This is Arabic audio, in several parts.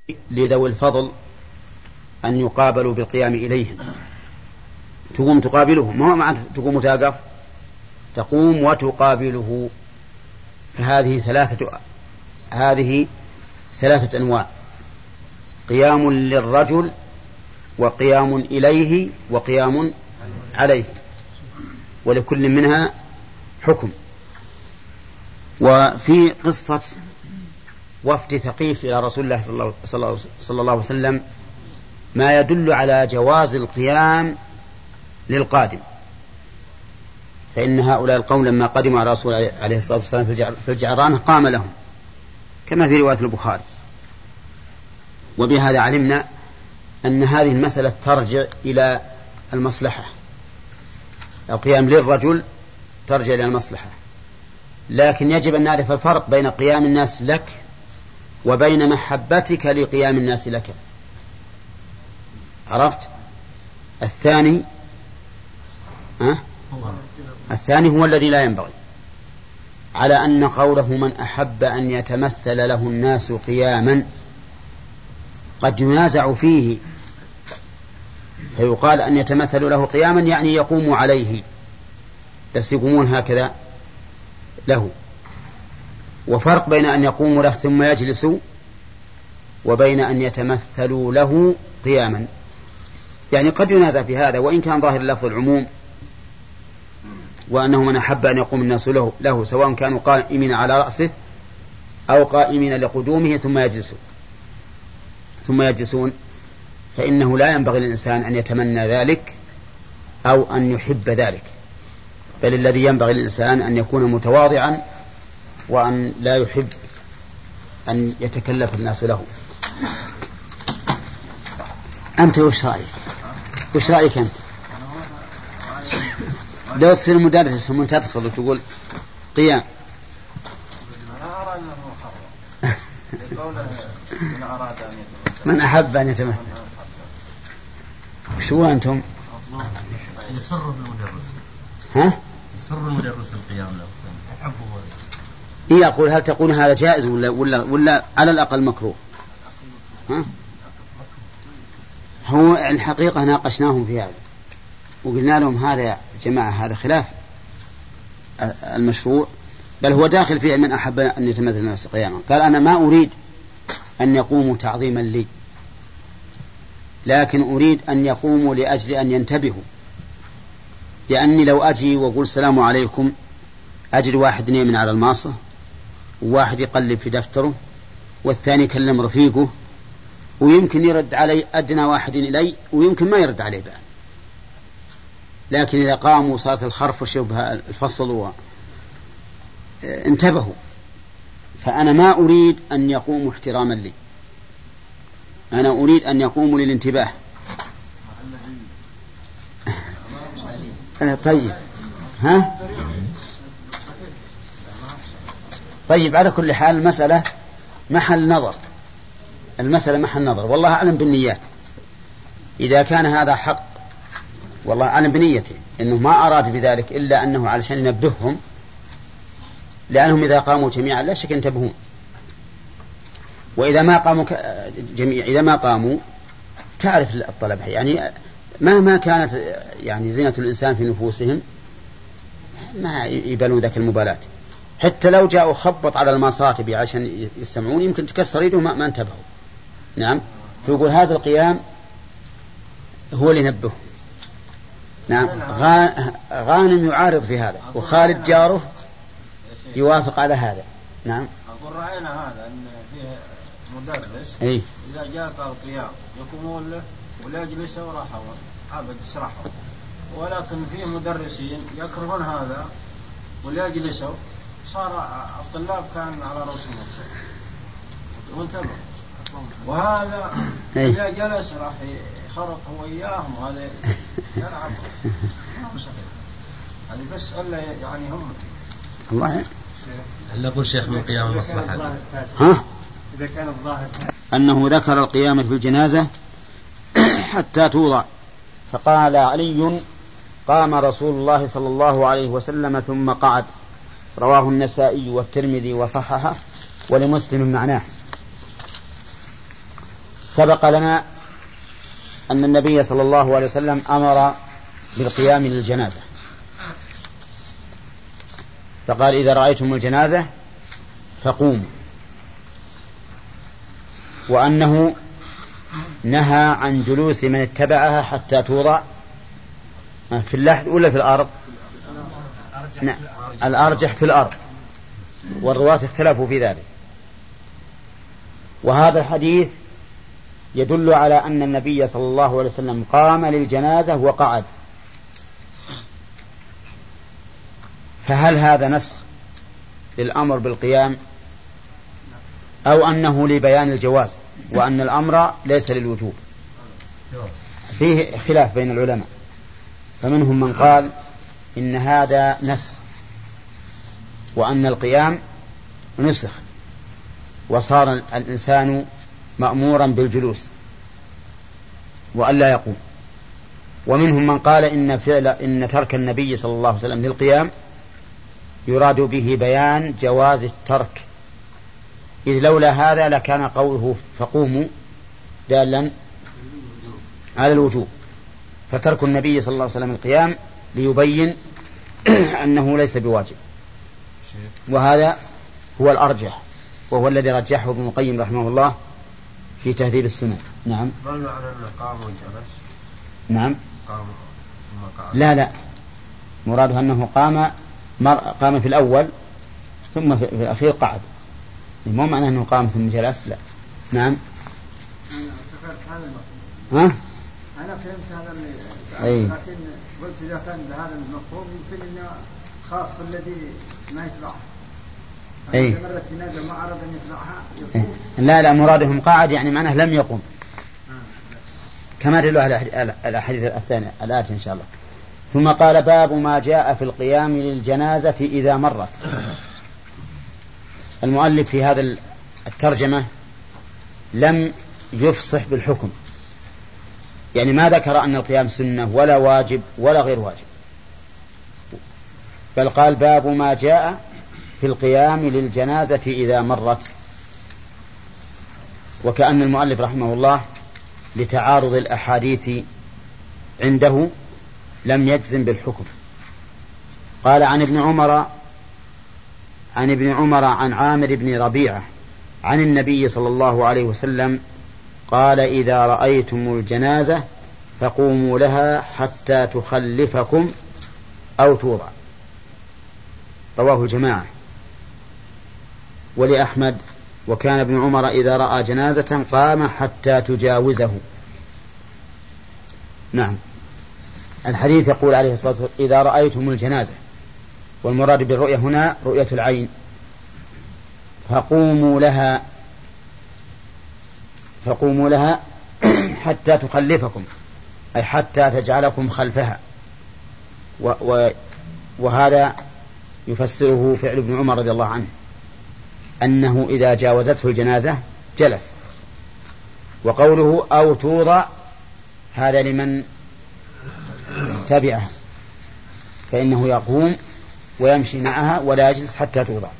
لذوي الفضل أن يقابلوا بالقيام إليهم. تقوم تقابله، ما هو معنى تقوم وتقف، تقوم وتقابله. فهذه ثلاثة أنواع: قيام للرجل، وقيام إليه، وقيام عليه، ولكل منها حكم. وفي قصة وفد ثقيف إلى رسول الله صلى الله عليه وسلم ما يدل على جواز القيام للقادم، فإن هؤلاء القوم لما قدموا على رسول عليه الصلاة والسلام في الجعرانة قام لهم كما في رواية البخاري. وبهذا علمنا أن هذه المسألة ترجع إلى المصلحة. القيام للرجل ترجع إلى المصلحة، لكن يجب أن نعرف الفرق بين قيام الناس لك وبين محبتك لقيام الناس لك. عرفت؟ الثاني هو الذي لا ينبغي، على أن قوله من أحب أن يتمثل له الناس قياما قد ينازع فيه، فيقال أن يتمثل له قياما يعني يقوم عليه، بس يقومون هكذا له. وفرق بين أن يقوموا له ثم يجلسوا وبين أن يتمثلوا له قياما، يعني قد ينازع في هذا، وإن كان ظاهر اللفظ العموم، وأنه من أحب أن يقوم الناس له سواء كانوا قائمين على رأسه أو قائمين لقدومه ثم يجلسون، فإنه لا ينبغي للإنسان أن يتمنى ذلك أو أن يحب ذلك، بل الذي ينبغي للإنسان أن يكون متواضعا وأن لا يحب أن يتكلف الناس له. أنت وش رأيك أنت؟ لو تصير مدرس ومن تدخل وتقول قيام، أنا أرى أنه محرم لقوله من أراد أن يتمثل، من أحب أن يتمثل. وشو أنتم؟ يسر المدرس. يسر المدرس القيام له يحبه. يقول هل تقول هذا جائز ولا على الأقل مكروه؟ هو الحقيقة ناقشناهم في هذا وقلنا لهم هذا يا جماعة هذا خلاف المشروع، بل هو داخل فيه من أحب أن يتمثل الناس قياما. قال أنا ما أريد أن يقوموا تعظيما لي، لكن أريد أن يقوموا لأجل أن ينتبهوا، لأني لو أجي وأقول السلام عليكم أجد واحد نايم على الماصة، وواحد يقلب في دفتره، والثاني يكلم رفيقه، ويمكن يرد علي أدنى واحد إلي ويمكن ما يرد عليه بعد. لكن إذا قاموا صارت الخرف وشبه الفصل انتبهوا. فأنا ما أريد أن يقوموا احتراما لي، أنا أريد أن يقوموا للانتباه. طيب طيب على كل حال المسألة محل نظر، والله أعلم بالنيات. إذا كان هذا حق والله أعلم بنيته إنه ما أراد بذلك إلا أنه علشان ينبههم، لأنهم إذا قاموا جميعا لا شك ينتبهون، وإذا ما قاموا إذا ما قاموا تعرف الطلبة يعني مهما كانت يعني زينة الإنسان في نفوسهم ما يبالون ذاك المبالاة. حتى لو جاءوا خبط على المصاطب عشان يستمعون يمكن تكسر يده ما انتبهوا. نعم، فيقول هذا القيام هو اللي نبه. نعم، غانم يعارض في هذا وخالد جاره يوافق على هذا. نعم، أقول رأينا هذا أن فيه مدرس إذا جاء القيام يقومون له ولا يجلسوا وراحوا عبد يسرحوا، ولكن فيه مدرسين يكرهون هذا ولا يجلسوا، صار الطلاب كان على رؤوسهم وانتبه. وهذا إذا جلس راح يخرق هو إياهم وهذا يلعب. هذه بس ألا يعني هم الله هل نقول شيخ من قيام المصلحة؟ إذا كان الظاهر أنه ذكر القيام في الجنازة حتى توضع، فقال علي قام رسول الله صلى الله عليه وسلم ثم قعد. رواه النسائي والترمذي وصححه، ولمسلم معناه. سبق لنا أن النبي صلى الله عليه وسلم أمر بالقيام للجنازة، فقال إذا رأيتم الجنازة فقوموا، وأنه نهى عن جلوس من اتبعها حتى توضع في اللحد ولا في الأرض. الأرجح في الأرض، والرواة اختلفوا في ذلك. وهذا الحديث يدل على أن النبي صلى الله عليه وسلم قام للجنازة وقعد، فهل هذا نسخ للأمر بالقيام أو أنه لبيان الجواز وأن الأمر ليس للوجوب؟ فيه خلاف بين العلماء، فمنهم من قال إن هذا نسخ وأن القيام نسخ وصار الإنسان مأمورا بالجلوس وألا يقوم، ومنهم من قال إن ترك النبي صلى الله عليه وسلم للقيام يراد به بيان جواز الترك، إذ لولا هذا لكان قوله فقوموا دالا على الوجوب، فترك النبي صلى الله عليه وسلم القيام ليبين أنه ليس بواجب، وهذا هو الأرجح وهو الذي رجحه ابن القيم رحمه الله في تهذيب السنن. نعم. ما معنى أنه قام وجلس؟ نعم. قام لا مراده أنه قام في الأول ثم في الأخير قعد، مو معنى أنه قام ثم جلس، لا. نعم. أنا فهمت هذا لكن قلت إذا كان هذا المفهوم يمكن أنه خاص بالذي ما يتبعها. مرت جنازة ما أراد أن يتبعها. لا مرادهم قاعد يعني معناه لم يقم، كما تدل على الأحاديث الثانية الآتية إن شاء الله. ثم قال باب ما جاء في القيام للجنازة إذا مرت. المؤلف في هذا الترجمة لم يفصح بالحكم، يعني ما ذكر أن القيام سنة ولا واجب ولا غير واجب، بل قال باب ما جاء في القيام للجنازة إذا مرت، وكأن المؤلف رحمه الله لتعارض الأحاديث عنده لم يجزم بالحكم. قال عن ابن عمر عن عامر بن ربيعة عن النبي صلى الله عليه وسلم قال إذا رأيتم الجنازة فقوموا لها حتى تخلفكم أو توضع. رواه الجماعة. ولأحمد وكان ابن عمر إذا رأى جنازة قام حتى تجاوزه. نعم. الحديث يقول عليه الصلاة والسلام إذا رأيتم الجنازة، والمراد بالرؤية هنا رؤية العين، فقوموا لها حتى تخلفكم، أي حتى تجعلكم خلفها. وهذا يفسره فعل ابن عمر رضي الله عنه، أنه إذا جاوزته الجنازة جلس. وقوله أو توضع هذا لمن تبعها، فإنه يقوم ويمشي معها ولا يجلس حتى توضع.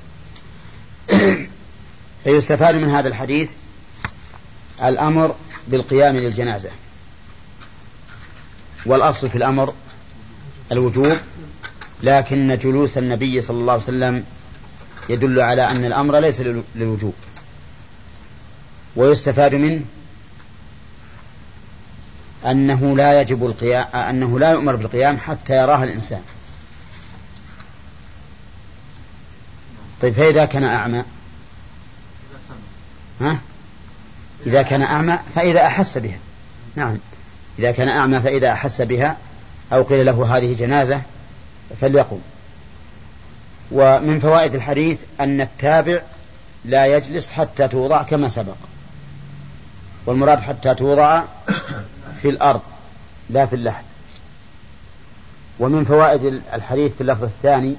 فيستفاد من هذا الحديث الأمر بالقيام للجنازة، والأصل في الأمر الوجوب، لكن جلوس النبي صلى الله عليه وسلم يدل على أن الأمر ليس للوجوب. ويستفاد منه أنه لا يجب القيام، أنه لا يؤمر بالقيام حتى يراها الإنسان. طيب فإذا كان أعمى، إذا كان أعمى فإذا أحس بها، نعم، إذا كان أعمى فإذا أحس بها أو قيل له هذه جنازة فليقم. ومن فوائد الحديث أن التابع لا يجلس حتى توضع كما سبق، والمراد حتى توضع في الأرض لا في اللحد. ومن فوائد الحديث في اللفظ الثاني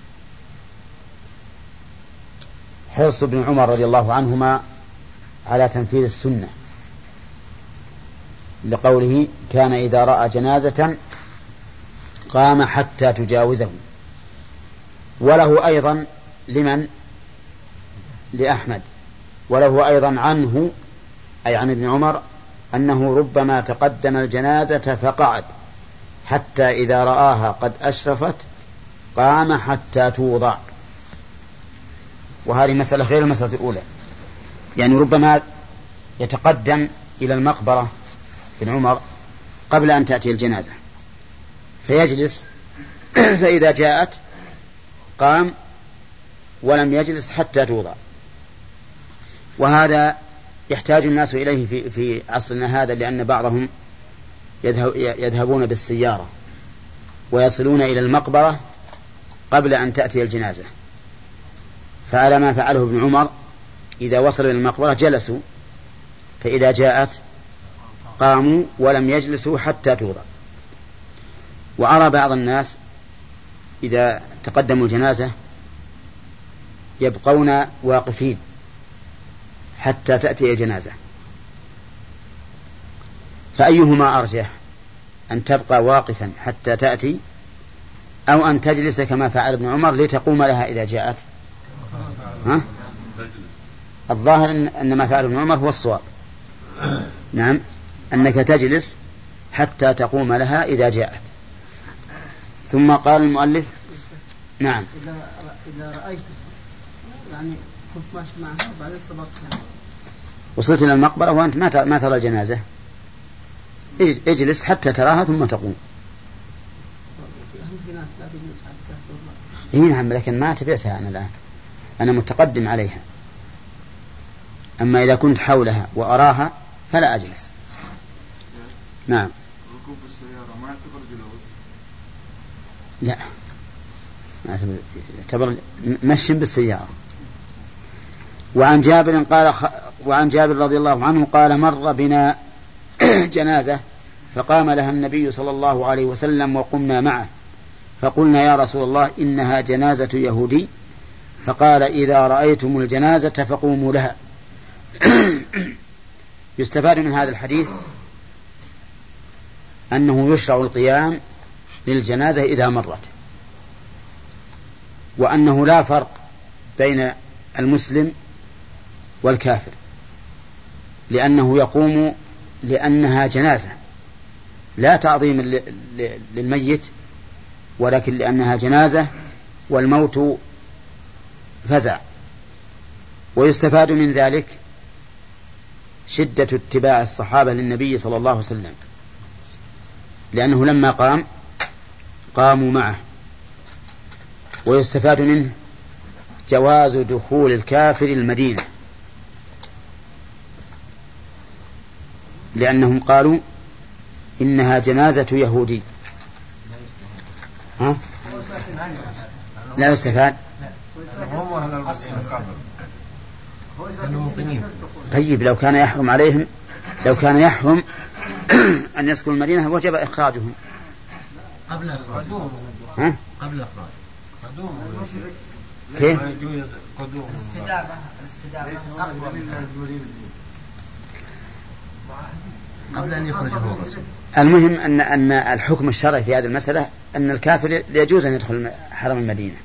حرص ابن عمر رضي الله عنهما على تنفيذ السنة، لقوله كان إذا رأى جنازة قام حتى تجاوزه. وله أيضا لأحمد، وله أيضا عنه أي عن ابن عمر أنه ربما تقدم الجنازة فقعد حتى إذا رآها قد أشرفت قام حتى توضع. وهذه مسألة غير المسألة الأولى، يعني ربما يتقدم إلى المقبرة ابن عمر قبل أن تأتي الجنازة فيجلس فإذا جاءت قام ولم يجلس حتى توضع. وهذا يحتاج الناس إليه في عصرنا هذا، لأن بعضهم يذهبون بالسيارة ويصلون إلى المقبرة قبل أن تأتي الجنازة، فعلى ما فعله ابن عمر إذا وصلوا إلى المقبرة جلسوا، فإذا جاءت قاموا ولم يجلسوا حتى توضع. وأرى بعض الناس إذا تقدموا الجنازة يبقون واقفين حتى تأتي الجنازة، فأيهما أرجح، أن تبقى واقفا حتى تأتي أو أن تجلس كما فعل ابن عمر لتقوم لها إذا جاءت؟ الظاهر أن ما فعل ابن عمر هو الصواب، نعم، أنك تجلس حتى تقوم لها إذا جاءت. ثم قال المؤلف نعم إذا رأيت يعني كنت ماشي معها وبعدين صبرت وصلت إلى المقبرة وأنت ما ترى الجنازة اجلس حتى تراها ثم تقوم. نعم، لكن ما تبعتها أنا الآن، أنا متقدم عليها. أما إذا كنت حولها وأراها فلا أجلس. نعم. ركوب السيارة ما يعتبر جلوس؟ لا، ما يعتبر مشي بالسيارة. وعن جابر رضي الله عنه قال مر بنا جنازة فقام لها النبي صلى الله عليه وسلم وقمنا معه فقلنا يا رسول الله إنها جنازة يهودي، فقال إذا رأيتم الجنازة فقوموا لها. يستفاد من هذا الحديث أنه يشرع القيام للجنازة إذا مرت، وأنه لا فرق بين المسلم والكافر، لأنه يقوم لأنها جنازة لا تعظيم للميت، ولكن لأنها جنازة والموت فزع. ويستفاد من ذلك شدة اتباع الصحابة للنبي صلى الله عليه وسلم، لأنه لما قام قاموا معه. ويستفاد منه جواز دخول الكافر المدينة، لأنهم قالوا إنها جنازة يهودي. لا يستفاد. طيب لو كان يحرم عليهم، لو كان يحرم أن يسكنوا المدينة وجب إخراجهم قبل إخراجهم. قبل إخراج كيف؟ الاستدامة قبل أن يخرج هو الرسول. المهم أن الحكم الشرعي في هذه المسألة أن الكافر يجوز أن يدخل حرم المدينة.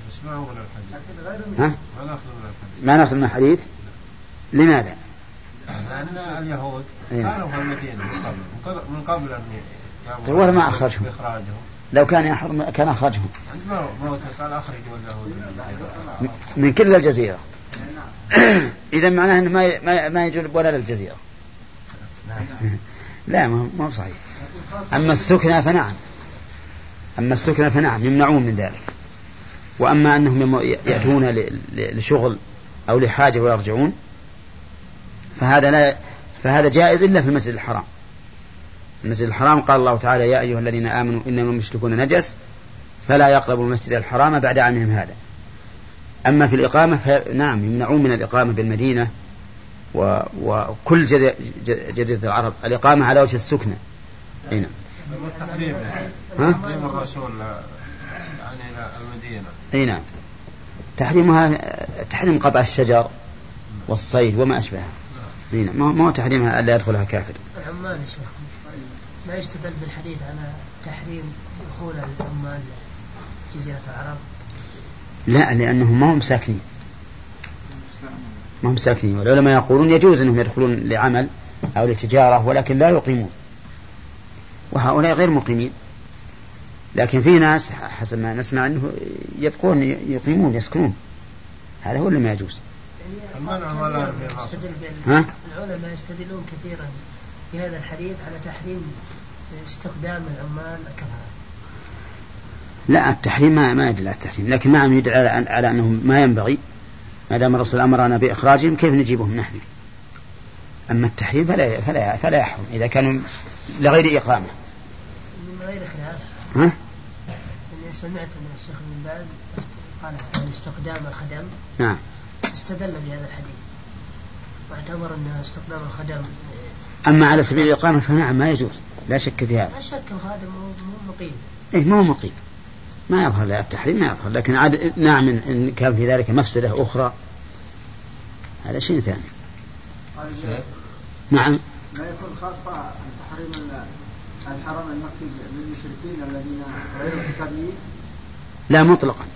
ما نأخذ من الحديث. لماذا؟ لأن اليهود كانوا في المدينة من قبل أن ولا ما أخرجهم. لو كان يحرم كان أخرجهم من كل الجزيرة. إذا معناه أنه ما يجوز ولا للجزيرة. لا ما هو صحيح. أما السكنى فنعم يمنعون من ذلك. وأما أنهم يأتون لشغل أو لحاجة ويرجعون فهذا جائز إلا في المسجد الحرام. المسجد الحرام قال الله تعالى يا أيها الذين آمنوا إنما المشركون نجس فلا يقربوا المسجد الحرام بعد عامهم هذا. أما في الإقامة فنعم يمنعون من الإقامة بالمدينة وكل جزيرة العرب الإقامة على وجه السكنة. هنا تحريم الرسول يعني المدينة. هنا تحريمها تحريم قطع الشجر والصيد وما أشبهه. هنا ما هو تحريمها ألا يدخلها كافر. العمال يا شيخ ما يستدل بالحديث على تحريم دخول العمال جزيرة العرب؟ لا، لأنهم ما هم ساكنين والعلماء يقولون يجوز أنهم يدخلون لعمل أو للتجارة ولكن لا يقيمون، وهؤلاء غير مقيمين. لكن في ناس حسب ما نسمع أنه يبقون يقيمون يسكنون، هذا هو اللي ما يجوز. العلماء يستدلون كثيرا في هذا الحديث على تحريم استخدام العمال كفرة. لا، التحريم ما يدل على التحريم، لكن نعم يدل على أنه ما ينبغي، ما دام الرسول أمرنا بإخراجهم كيف نجيبهم نحن. أما التحريم فلا يحرم إذا كانوا لغير إقامة. من غير خلاف. ها؟ أني سمعت أن الشيخ ابن باز قال عن استخدام الخدم. نعم. استدل بهذا الحديث واعتبر أن استخدام الخدم. أما على سبيل الإقامة فنعم ما يجوز، لا شك في هذا. لا شك الخادم مو مقيم. إيه مو مقيم، ما يظهر لا التحريم ما يظهر، لكن عاد نعم إن كان في ذلك مفسدة أخرى هذا شيء ثاني. نعم. لا يكون خاصة تحريم الحرم المكي للمشركين الذين غير كتابيين. لا مطلقا.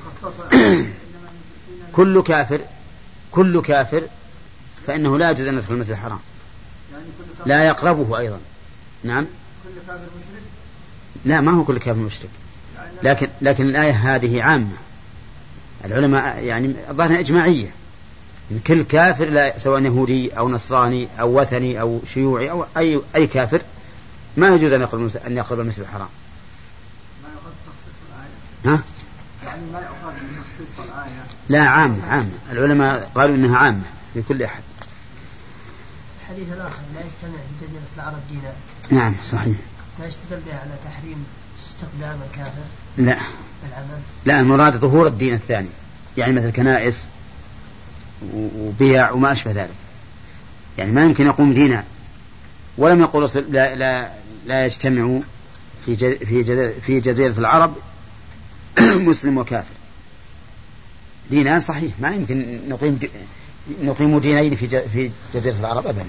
كل كافر فإنه لا يجوز أن يدخل المسجد الحرام، يعني لا يقربه أيضا. نعم. كل كافر مشرك؟ لا، ما هو كل كافر مشرك، لكن الآية هذه عامة. العلماء يعني ظاهرها إجماعية، كل كافر لا سواء يهودي أو نصراني أو وثني أو شيوعي أو أي كافر ما يجوز أن يقرب المسجد الحرام. ما يأخذ تخصيص الآية. ها؟ يعني ما يأخذ تخصيص الآية. لا، عامة. العلماء قالوا إنها عامة لكل أحد. الحديث الآخر لا يجتمع في جزيرة العرب دينار. نعم صحيح. ما يستدل به على تحريم استخدام الكافر. لا العمل. لا، المراد ظهور الدين الثاني، يعني مثل كنائس وبيع وما أشبه ذلك. يعني ما يمكن يقوم دينا، ولم يقول لا يجتمع في جزيرة العرب مسلم وكافر. دينان صحيح، ما يمكن نقيم دينين في جزيرة العرب أبدا.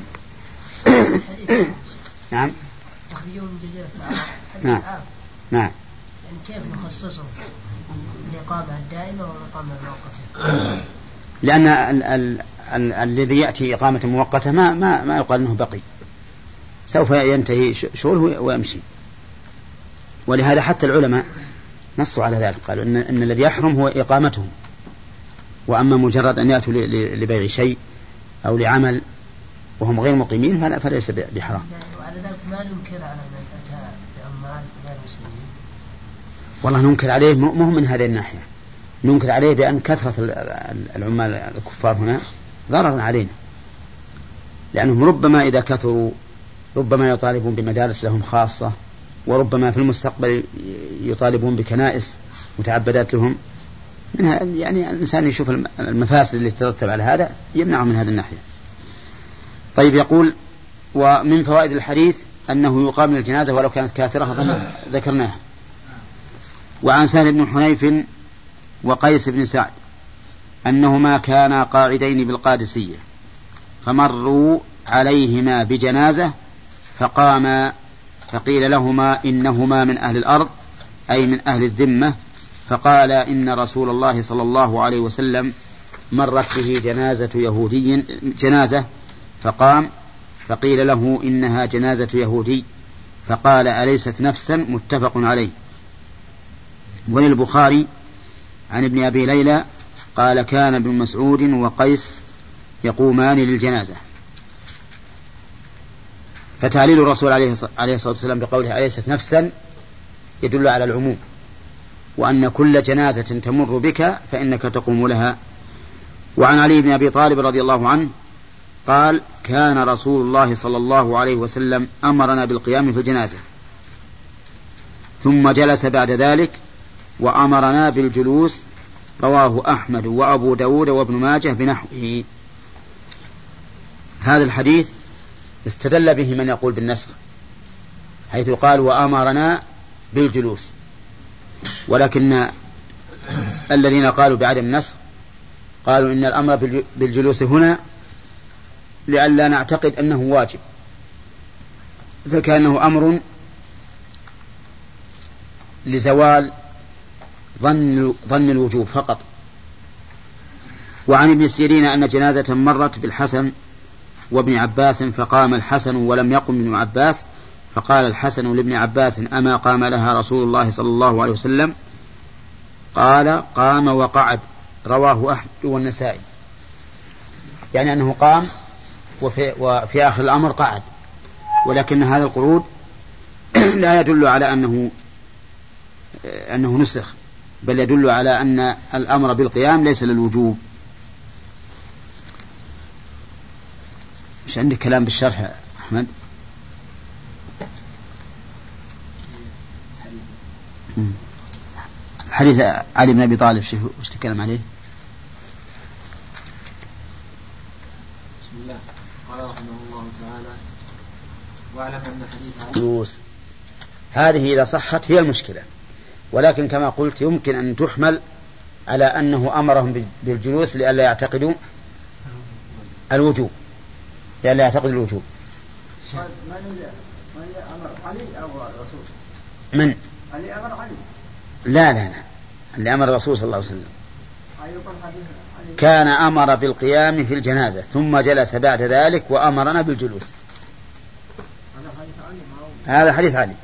نعم. تخرجون من جزيرة العرب. نعم. يعني كيف نخصصهم الإقامة الدائمة والإقامة المؤقتة؟ لأن الذي يأتي إقامة مؤقتة ما يقال أنه بقي، سوف ينتهي شغله ويمشي. ولهذا حتى العلماء نصوا على ذلك، قالوا إن الذي يحرم هو إقامتهم، وأما مجرد أن يأتوا لبيع شيء أو لعمل وهم غير مقيمين فليس بحرام. وعلى ذلك ما ننكر على من أتى بعمال غير مسلمين. والله ننكر عليه مو من هذه الناحية، ننكر عليه بأن كثرة العمال الكفار هنا ضرر علينا، لأنهم ربما إذا كثروا ربما يطالبون بمدارس لهم خاصة، وربما في المستقبل يطالبون بكنائس متعبدات لهم منها. يعني الإنسان يشوف المفاسد اللي تترتب على هذا يمنعه من هذه الناحية. طيب، يقول ومن فوائد الحديث أنه يقام للجنازة ولو كانت كافرة، ذكرناها. وعن سهل بن حنيف وقيس بن سعد أنهما كانا قاعدين بالقادسية فمروا عليهما بجنازة فقاما فقيل لهما إنهما من أهل الأرض أي من أهل الذمة، فقال إن رسول الله صلى الله عليه وسلم مرت به جنازة فقام فقيل له إنها جنازة يهودي فقال أليست نفسا؟ متفق عليه. وللبخاري عن ابن أبي ليلى قال كان ابن مسعود وقيس يقومان للجنازة. فتعليل الرسول عليه الصلاة والسلام بقوله أليست نفسا يدل على العموم، وأن كل جنازة تمر بك فإنك تقوم لها. وعن علي بن أبي طالب رضي الله عنه قال كان رسول الله صلى الله عليه وسلم أمرنا بالقيام في الجنازة ثم جلس بعد ذلك وأمرنا بالجلوس، رواه أحمد وأبو داود وابن ماجه بنحوه. هذا الحديث استدل به من يقول بالنسخ، حيث قال وأمرنا بالجلوس، ولكن الذين قالوا بعدم النسخ قالوا إن الأمر بالجلوس هنا لئلا نعتقد أنه واجب، فكأنه أمر لزوال ظن الوجوب فقط. وعن ابن سيرين أن جنازة مرت بالحسن وابن عباس فقام الحسن ولم يقم ابن عباس، فقال الحسن لابن عباس: أما قام لها رسول الله صلى الله عليه وسلم؟ قال: قام وقعد. رواه أحمد والنسائي. يعني أنه قام وفي آخر الأمر قعد، ولكن هذا القعود لا يدل على أنه نسخ، بل يدل على أن الأمر بالقيام ليس للوجوب. مش عندك كلام بالشرح يا أحمد؟ حديث علي بن أبي طالب وش تكلم عليه؟ بسم الله. قال رحمه الله تعالى: واعلم أن حديث هذه إذا صحت هي المشكلة، ولكن كما قلت يمكن أن تحمل على أنه أمرهم بالجلوس لئلا يعتقدوا الوجوب، لئلا يعتقدوا الوجوب. من أمر علي أو الرسول؟ من؟ علي أمر علي. لا اللي أمر الرسول صلى الله عليه وسلم كان أمر بالقيام في الجنازة ثم جلس بعد ذلك وأمرنا بالجلوس. هذا حديث علي.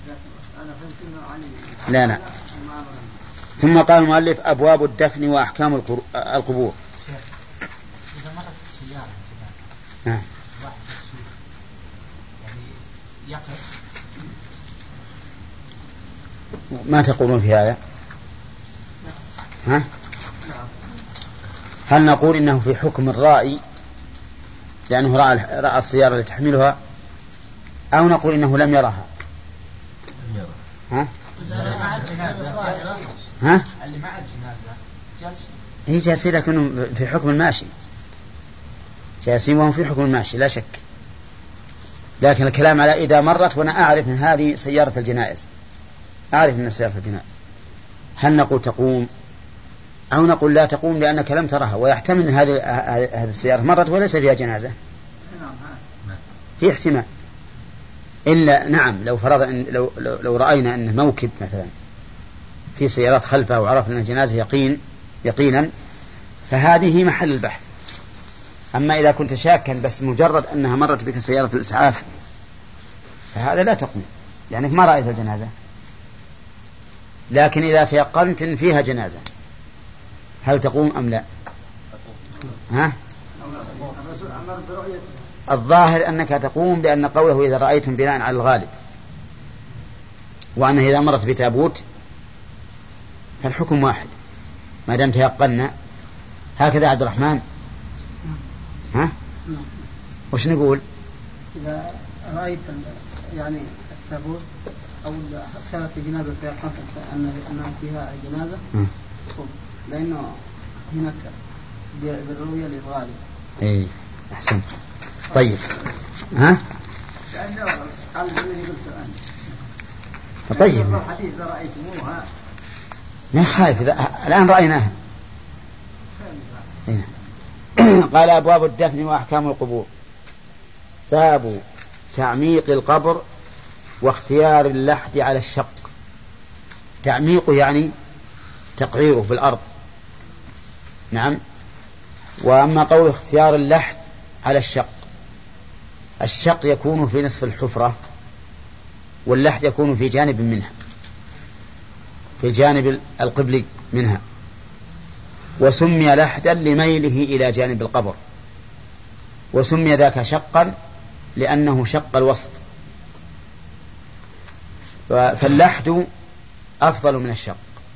لا. ثم قال المؤلف: أبواب الدفن وأحكام القبور. إذا مرت سيارة نعم. واحد في السوق يعني يقف. ما تقولون في هذا؟ ها؟ هل نقول إنه في حكم الرائي لأنه رأى السيارة التي تحملها، أو نقول إنه لم يرها؟ ها؟ ها؟ اللي مع الجنازة جالس. هي جالسين لكنهم في حكم الماشي، جالسين وهم في حكم الماشي لا شك، لكن الكلام على إذا مرت وأنا أعرف من هذه سيارة الجنائز، أعرف من سيارة الجنائز، هل نقول تقوم أو نقول لا تقوم لأنك لم ترها، ويحتمل أن هذه السيارة مرت وليس فيها جنازة؟ في احتمال. إلا نعم لو فرض إن لو رأينا أن موكب مثلا في سيارات خلفه وعرفنا أن الجنازة يقينا فهذه محل البحث. أما إذا كنت شاكا بس مجرد أنها مرت بك سيارة الإسعاف فهذا لا تقوم لأنك ما رأيت الجنازة. لكن إذا تيقنت إن فيها جنازة هل تقوم أم لا؟ ها؟ الظاهر أنك تقوم لأن قوله إذا رأيتم بناء على الغالب، وأنه إذا مرت بتابوت فالحكم واحد ما دام تيقنا. هكذا عبد الرحمن؟ ها؟ وش نقول؟ إذا رأيت يعني التابوت أو سالت الجنازة تيقنت أنها فيها جنازة لأنه هناك بالرؤية للغالب. إيه أحسن. طيب ها؟ طيب ما خالف الآن رأيناها. قال: أبواب الدفن وأحكام القبور. باب تعميق القبر واختيار اللحد على الشق. تعميق يعني تقعيره في الأرض. نعم. وأما قول اختيار اللحد على الشق، الشق يكون في نصف الحفرة واللحد يكون في جانب منها، في الجانب القبلي منها، وسمي لحدا لميله إلى جانب القبر، وسمي ذاك شقا لأنه شق الوسط. فاللحد أفضل من الشق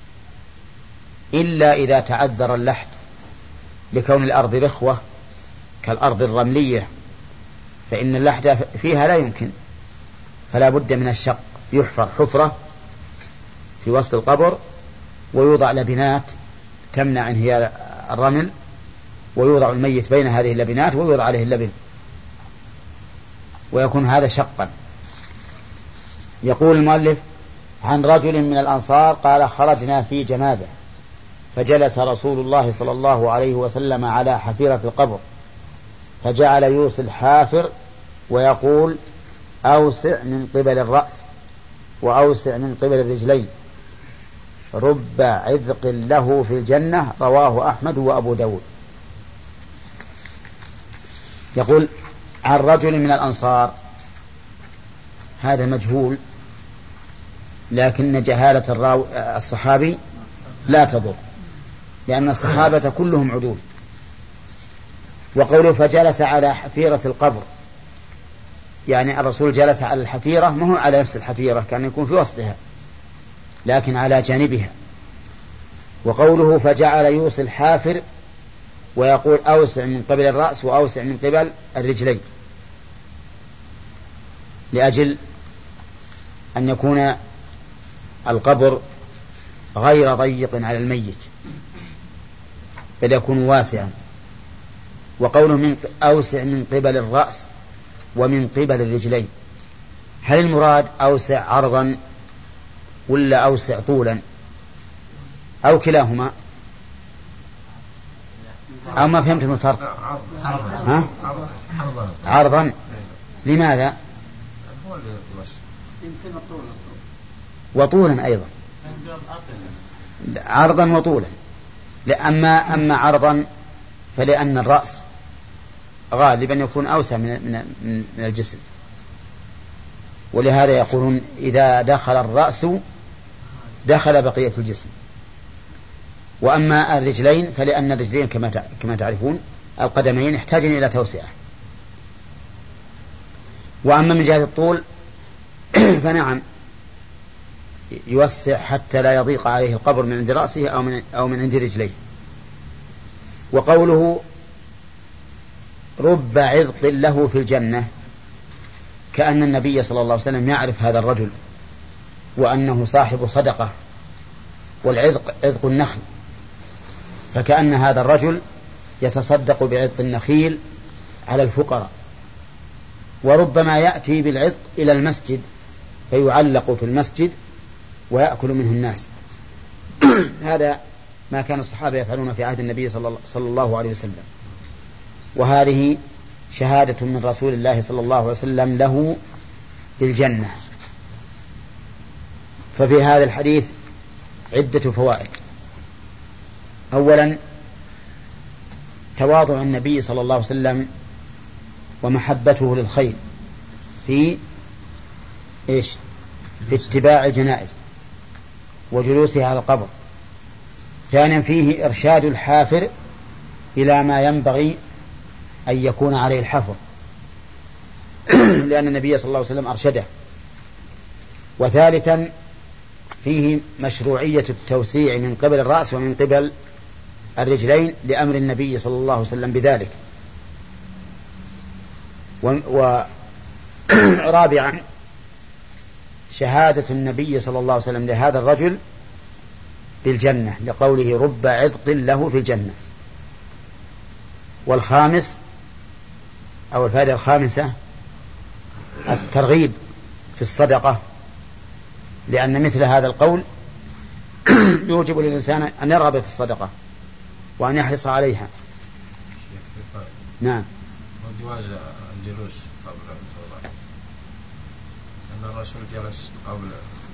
إلا إذا تعذر اللحد لكون الأرض رخوة كالأرض الرملية، فإن اللحد فيها لا يمكن، فلا بد من الشق. يحفر حفرة في وسط القبر ويوضع لبنات تمنع انهيار الرمل، ويوضع الميت بين هذه اللبنات ويوضع عليه اللبن، ويكون هذا شقا. يقول المؤلف: عن رجل من الأنصار قال: خرجنا في جنازة فجلس رسول الله صلى الله عليه وسلم على حفيرة القبر فجعل يوصي الحافر ويقول: أوسع من قبل الرأس وأوسع من قبل الرجلين، رب عذق له في الجنة. رواه أحمد وأبو داود. يقول عن رجل من الأنصار، هذا مجهول، لكن جهالة الصحابي لا تضر، لأن الصحابة كلهم عدول. وقوله فجلس على حفيرة القبر، يعني الرسول جلس على الحفيرة، ما هو على نفس الحفيرة، كان يكون في وسطها لكن على جانبها. وقوله فجعل يوصي الحافر ويقول أوسع من قبل الرأس وأوسع من قبل الرجلين، لأجل أن يكون القبر غير ضيق على الميت بل يكون واسعا. وقوله من أوسع من قبل الرأس ومن قبل الرجلين، هل المراد أوسع عرضا ولا أوسع طولا أو كلاهما؟ أو ما فهمتم الفرق؟ عرضا. لماذا؟ وطولا أيضا، عرضا وطولا. أما عرضا فلأن الرأس غالبا يكون أوسع من الجسم، ولهذا يقولون إذا دخل الرأس دخل بقية الجسم. وأما الرجلين فلأن الرجلين كما تعرفون القدمين يحتاجن إلى توسعة. وأما من جهة الطول فنعم يوسع حتى لا يضيق عليه القبر من عند رأسه أو من عند رجليه. وقوله رب عذق له في الجنة، كأن النبي صلى الله عليه وسلم يعرف هذا الرجل وأنه صاحب صدقة، والعذق عذق النخل، فكأن هذا الرجل يتصدق بعذق النخيل على الفقراء. وربما يأتي بالعذق إلى المسجد فيعلق في المسجد ويأكل منه الناس. هذا ما كان الصحابة يفعلون في عهد النبي صلى الله عليه وسلم. وهذه شهادة من رسول الله صلى الله عليه وسلم له بالجنة. ففي هذا الحديث عدة فوائد. أولا تواضع النبي صلى الله عليه وسلم ومحبته للخير في اتباع الجنائز وجلوسها على القبر. ثانيا فيه إرشاد الحافر إلى ما ينبغي أن يكون عليه الحفر، لأن النبي صلى الله عليه وسلم أرشده. وثالثا فيه مشروعية التوسيع من قبل الرأس ومن قبل الرجلين لأمر النبي صلى الله عليه وسلم بذلك. ورابعا شهادة النبي صلى الله عليه وسلم لهذا الرجل بالجنة لقوله رب عذق له في الجنة. والخامس أو الفائدة الخامسة الترغيب في الصدقة، لأن مثل هذا القول يوجب للإنسان أن يرغب في الصدقة وأن يحرص عليها. نعم. وجواز الجلوس قبل أن توضع، أن الرسول جلس قبل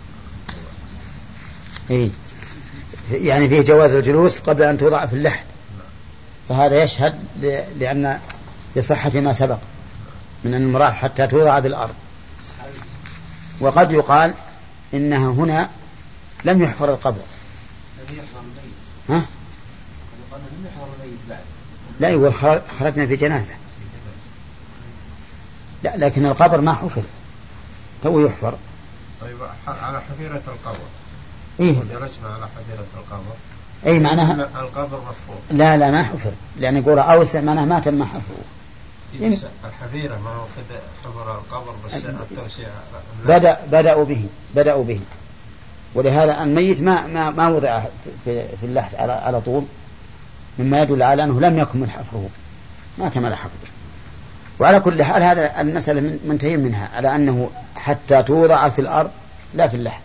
يعني فيه جواز الجلوس قبل أن توضع في اللحد، فهذا يشهد لأن لصحة ما سبق من أن المرأة حتى توضع بالأرض. وقد يقال إنها هنا لم يحفر القبر. ها؟ لا يقول خرجنا في جنازة، لا لكن القبر ما حفر، هو يحفر. طيب على حفيرة القبر. جلسنا على حفيرة القبر. معناها القبر مفروض. لا ما حفر، لأن يقول أوسع معناها ما تم حفره. الحفيرة ما هو حفر القبر بس التوسيع. بدأوا به، ولهذا الميت ما وضع في اللحد على طول، مما يدل على أنه لم يكمل حفره، ما كمل حفره. وعلى كل حال هذا المسألة منتهي منها على أنه حتى توضع في الأرض لا في اللحد.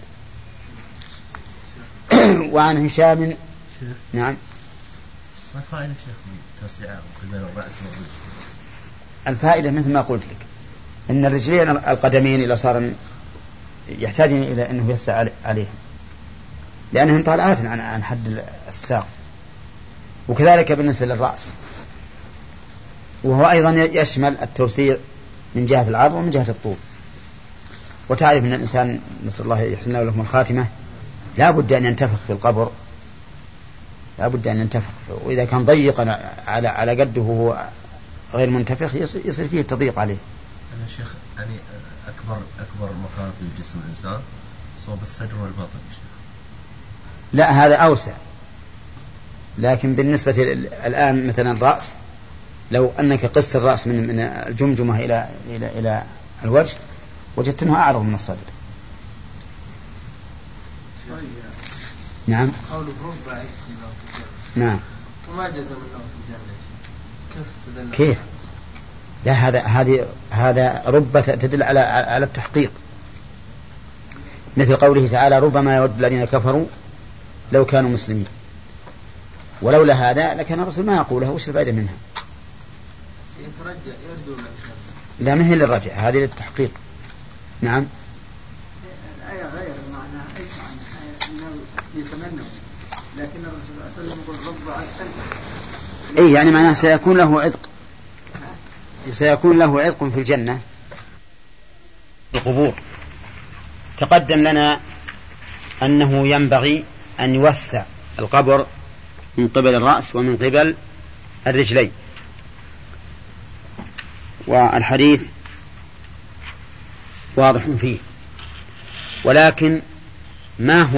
وعن هشام. نعم. ما فائدة شيخ توسيع قبل الرأس والرجل؟ الفائدة مثل ما قلت لك أن الرجلين القدمين إذا صار يحتاجون إلى أنه يسع عليهم لأنهم طالعات عن حد الساق. وكذلك بالنسبة للرأس، وهو أيضا يشمل التوسيع من جهة العرض ومن جهة الطول. وتعرف أن الإنسان نسأل الله يحسن له لكم الخاتمة لا بد أن ينتفخ في القبر، لا بد أن ينتفخ، وإذا كان ضيقا على قده وهو غير منتفخ يصير فيه تضييق عليه. أنا شيخ يعني أكبر مكان في جسم الإنسان صوب الصدر والبطن. لا هذا أوسع، لكن بالنسبة الآن مثلا الرأس، لو أنك قست الرأس من الجمجمة إلى الوجه وجدت أنه أعرض من الصدر. نعم. قوله رب عيش نعم. وما جزم الله في الجنة كيف استدل؟ كيف؟ لا هذا رب تدل على التحقيق، مثل قوله تعالى ربما يود الذين كفروا لو كانوا مسلمين، ولولا هذا لكان الرسول ما يقولها، وش الفائدة منها؟ يترجى يرجو. لا ما هي للرجع، هذه للتحقيق. نعم. الآية غير معنى أي معنى إنه يتمنى، لكن الرسول صلى الله عليه وسلم يقول رب عز. أي يعني معناه سيكون له عتق في الجنة. القبور تقدم لنا أنه ينبغي أن يوسع القبر من قبل الرأس ومن قبل الرجلين، والحديث واضح فيه. ولكن ما هو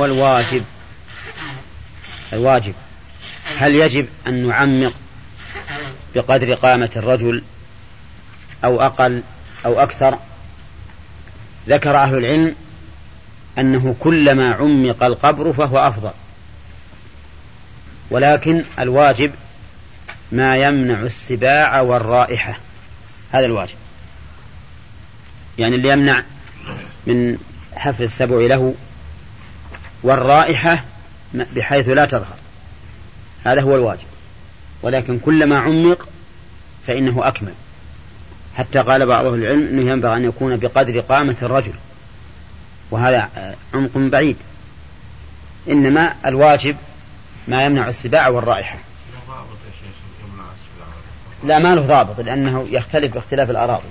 الواجب؟ هل يجب أن نعمق بقدر قامة الرجل أو أقل أو أكثر؟ ذكر أهل العلم أنه كلما عمق القبر فهو أفضل، ولكن الواجب ما يمنع السباع والرائحة، هذا الواجب، يعني اللي يمنع من حفر السبع له والرائحة بحيث لا تظهر، هذا هو الواجب. ولكن كلما عمق فإنه أكمل، حتى قال بعض أهل العلم أنه ينبغي أن يكون بقدر قامة الرجل، وهذا عمق بعيد. إنما الواجب ما يمنع السباع والرائحة. لا ما له ضابط، لأنه يختلف باختلاف الأراضي.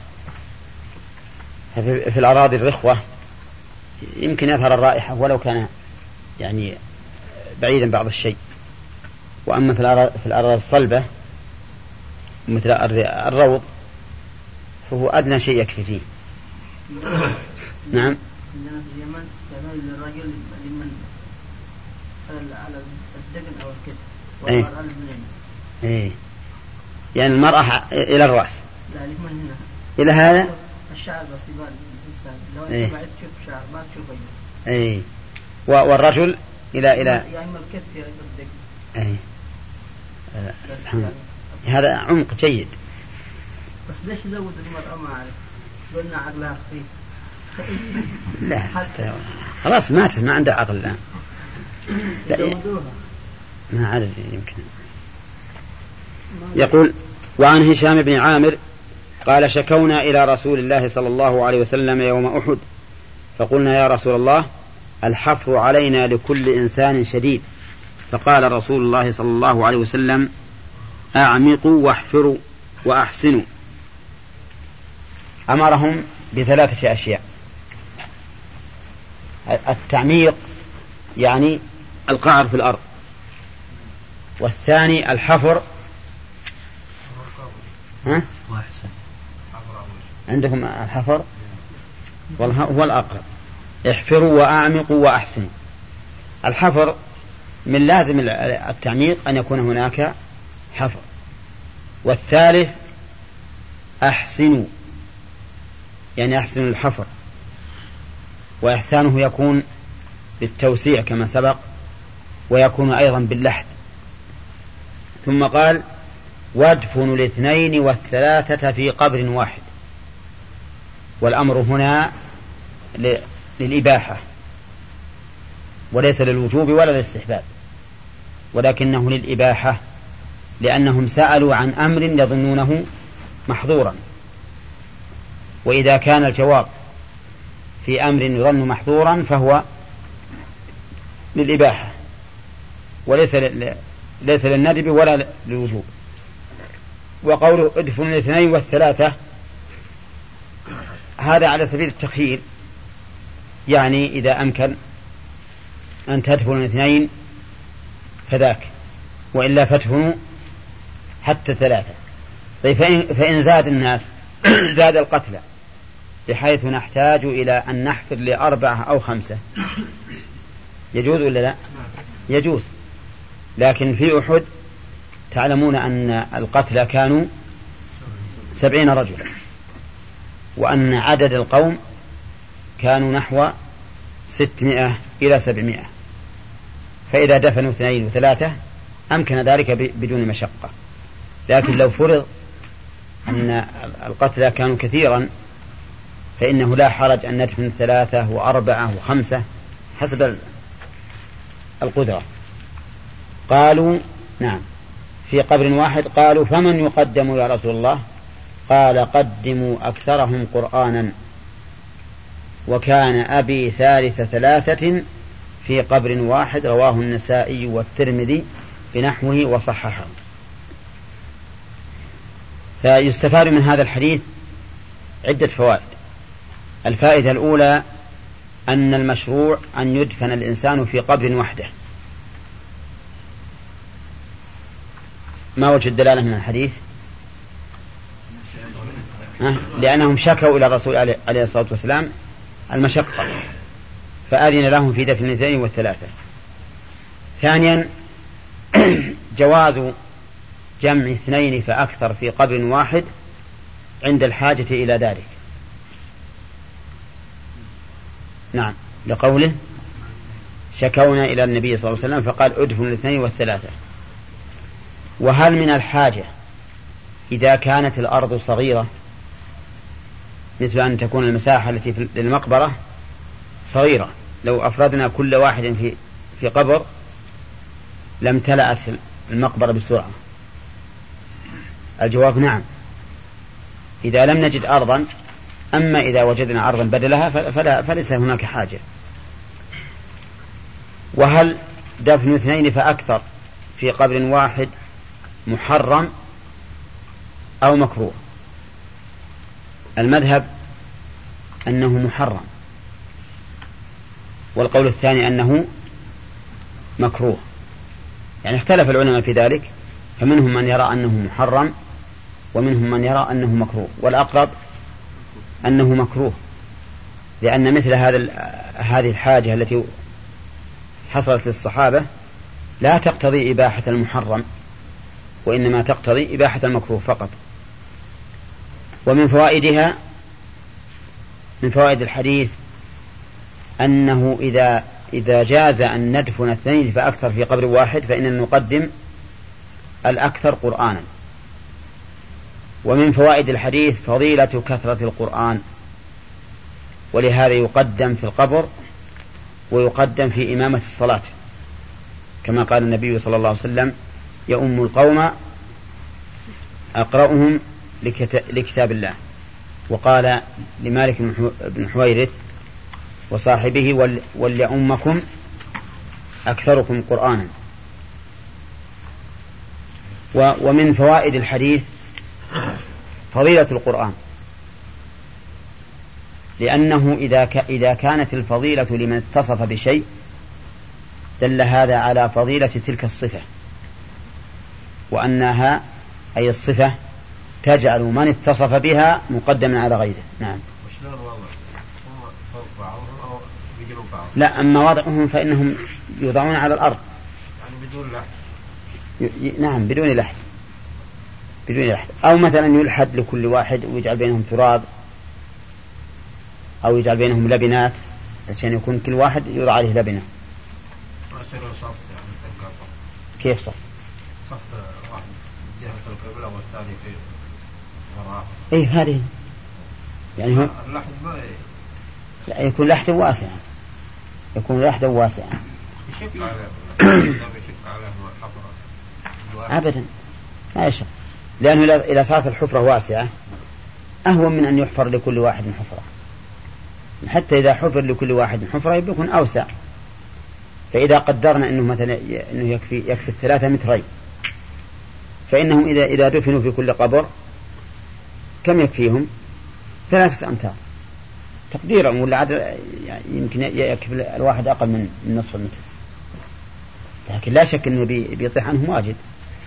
في الأراضي الرخوة يمكن يظهر الرائحة ولو كان يعني بعيدا بعض الشيء، وأما في الأراضي الصلبة مثل الروض فهو أدنى شيء يكفي فيه. نعم. عندنا في اليمن يجوز للرجل لمن على الدقن أو الكتف، والمرأة للمنين. إيه يعني المرأة إلى الرأس. لا لمن هنا. إلى هذا. الشعر بس يبان الإنسان لو أنت بعد تشوف شعر ما تشوف أيه. إيه والرجل إلى يا إما الكتف يا إما الدقن. إيه سبحان الله، هذا عمق جيد. بس ليش زود المرأة ما أعرف؟ قلنا عقلها خفيف. لا خلاص ماتت ما عنده عقل الآن. لا ما عارف يمكن. يقول وعن هشام بن عامر قال شكونا إلى رسول الله صلى الله عليه وسلم يوم أحد فقلنا يا رسول الله الحفر علينا لكل إنسان شديد، فقال رسول الله صلى الله عليه وسلم أعمقوا واحفروا وأحسنوا. أمرهم بثلاثة أشياء: التعميق يعني القعر في الأرض، والثاني الحفر. عندكم الحفر والله هو الأقرب. احفروا وأعمقوا وأحسنوا. الحفر من لازم التعميق أن يكون هناك حفر. والثالث أحسنوا يعني أحسنوا الحفر، وإحسانه يكون بالتوسيع كما سبق، ويكون أيضا باللحد. ثم قال وادفنوا الاثنين والثلاثة في قبر واحد. والأمر هنا للإباحة وليس للوجوب ولا للاستحباب، ولكنه للإباحة، لأنهم سألوا عن أمر يظنونه محظورا، وإذا كان الجواب في أمر يظن محظورا فهو للإباحة ليس للندب ولا للوجوب. وقوله ادفنوا الاثنين والثلاثة هذا على سبيل التخيير، يعني إذا أمكن أن تدفن 2 فذاك، وإلا فادفنوا حتى 3. طيب فإن زاد الناس زاد القتلى بحيث نحتاج إلى أن نحفر ل4 أو 5 يجوز ولا لا؟ يجوز. لكن في أحد تعلمون أن القتلى كانوا 70 رجلا، وأن عدد القوم كانوا نحو 600 إلى 700، فإذا دفنوا 2 و3 أمكن ذلك بدون مشقة. لكن لو فرض أن القتلى كانوا كثيرا فإنه لا حرج أن ندفن 3 و4 و5 حسب القدرة. قالوا نعم في قبر واحد. قالوا فمن يقدم يا رسول الله؟ قال قدموا أكثرهم قرآنا، وكان أبي ثالث 3 في قبر واحد. رواه النسائي والترمذي بنحوه وصححه. فيستفاد من هذا الحديث عدة فوائد. الفائدة الأولى أن المشروع أن يدفن الإنسان في قبر وحده. ما وجه الدلالة من الحديث؟ لأنهم شكوا إلى الرسول عليه الصلاة والسلام المشقة فأذن لهم في دفن 2 و3. ثانيا جواز جمع 2 فأكثر في قبر واحد عند الحاجة إلى ذلك. نعم لقوله شكونا إلى النبي صلى الله عليه وسلم فقال ادفن 2 و3. وهل من الحاجة إذا كانت الأرض صغيرة مثل أن تكون المساحة التي في المقبرة صغيرة، لو أفردنا كل واحد في قبر لم تلأت المقبرة بسرعة؟ الجواب نعم إذا لم نجد أرضا. أما إذا وجدنا أرضا بدلها فليس هناك حاجة. وهل دفن 2 فأكثر في قبر واحد محرم أو مكروه؟ المذهب أنه محرم، والقول الثاني أنه مكروه. يعني اختلف العلماء في ذلك، فمنهم من يرى أنه محرم ومنهم من يرى أنه مكروه، والأقرب أنه مكروه، لأن مثل هذه الحاجة التي حصلت للصحابة لا تقتضي إباحة المحرم، وإنما تقتضي إباحة المكروه فقط. ومن فوائدها من فوائد الحديث أنه إذا جاز أن ندفن 2 فأكثر في قبر واحد فإننا نقدم الأكثر قرآنا. ومن فوائد الحديث فضيلة كثرة القرآن، ولهذا يقدم في القبر ويقدم في إمامة الصلاة، كما قال النبي صلى الله عليه وسلم يؤم القوم أقرأهم لكتاب الله. وقال لمالك بن حويرث وصاحبه وليؤمكم أكثركم قرآنا. ومن فوائد الحديث فضيلة القرآن، لأنه إذا كانت الفضيلة لمن اتصف بشيء دل هذا على فضيلة تلك الصفة، وأنها أي الصفة تجعل من اتصف بها مقدما على غيره. نعم. وشلون وضع هم فوق بعضهم أو بجنوب بعض؟ لا، أما وضعهم فإنهم يوضعون على الأرض يعني بدون لحد. نعم بدون لحد. أو مثلا يلحد لكل واحد ويجعل بينهم تراب، أو يجعل بينهم لبنات عشان يكون كل واحد يوضع عليه لبنة. كيف صف؟ صف واحد جهة القبلة والثاني في وراء. إيه هذه يعني هو اللحد ما لا يكون لحد واسع، يكون لحد واسع. يشق عليه الحفرة أبدا ما يشق، لأنه إذا صارت الحفرة واسعة أهون من أن يحفر لكل واحد حفرة. حتى إذا حفر لكل واحد حفرة يكون أوسع. فإذا قدرنا أنه مثلا أنه يكفي 3 مترين، فإنهم إذا دفنوا في كل قبر كم يكفيهم؟ 3 أمتار. تقديرا، ولا عاد يمكن يكفي الواحد أقل من نصف المتر، لكن لا شك أنه بيطيح عنهم واجد.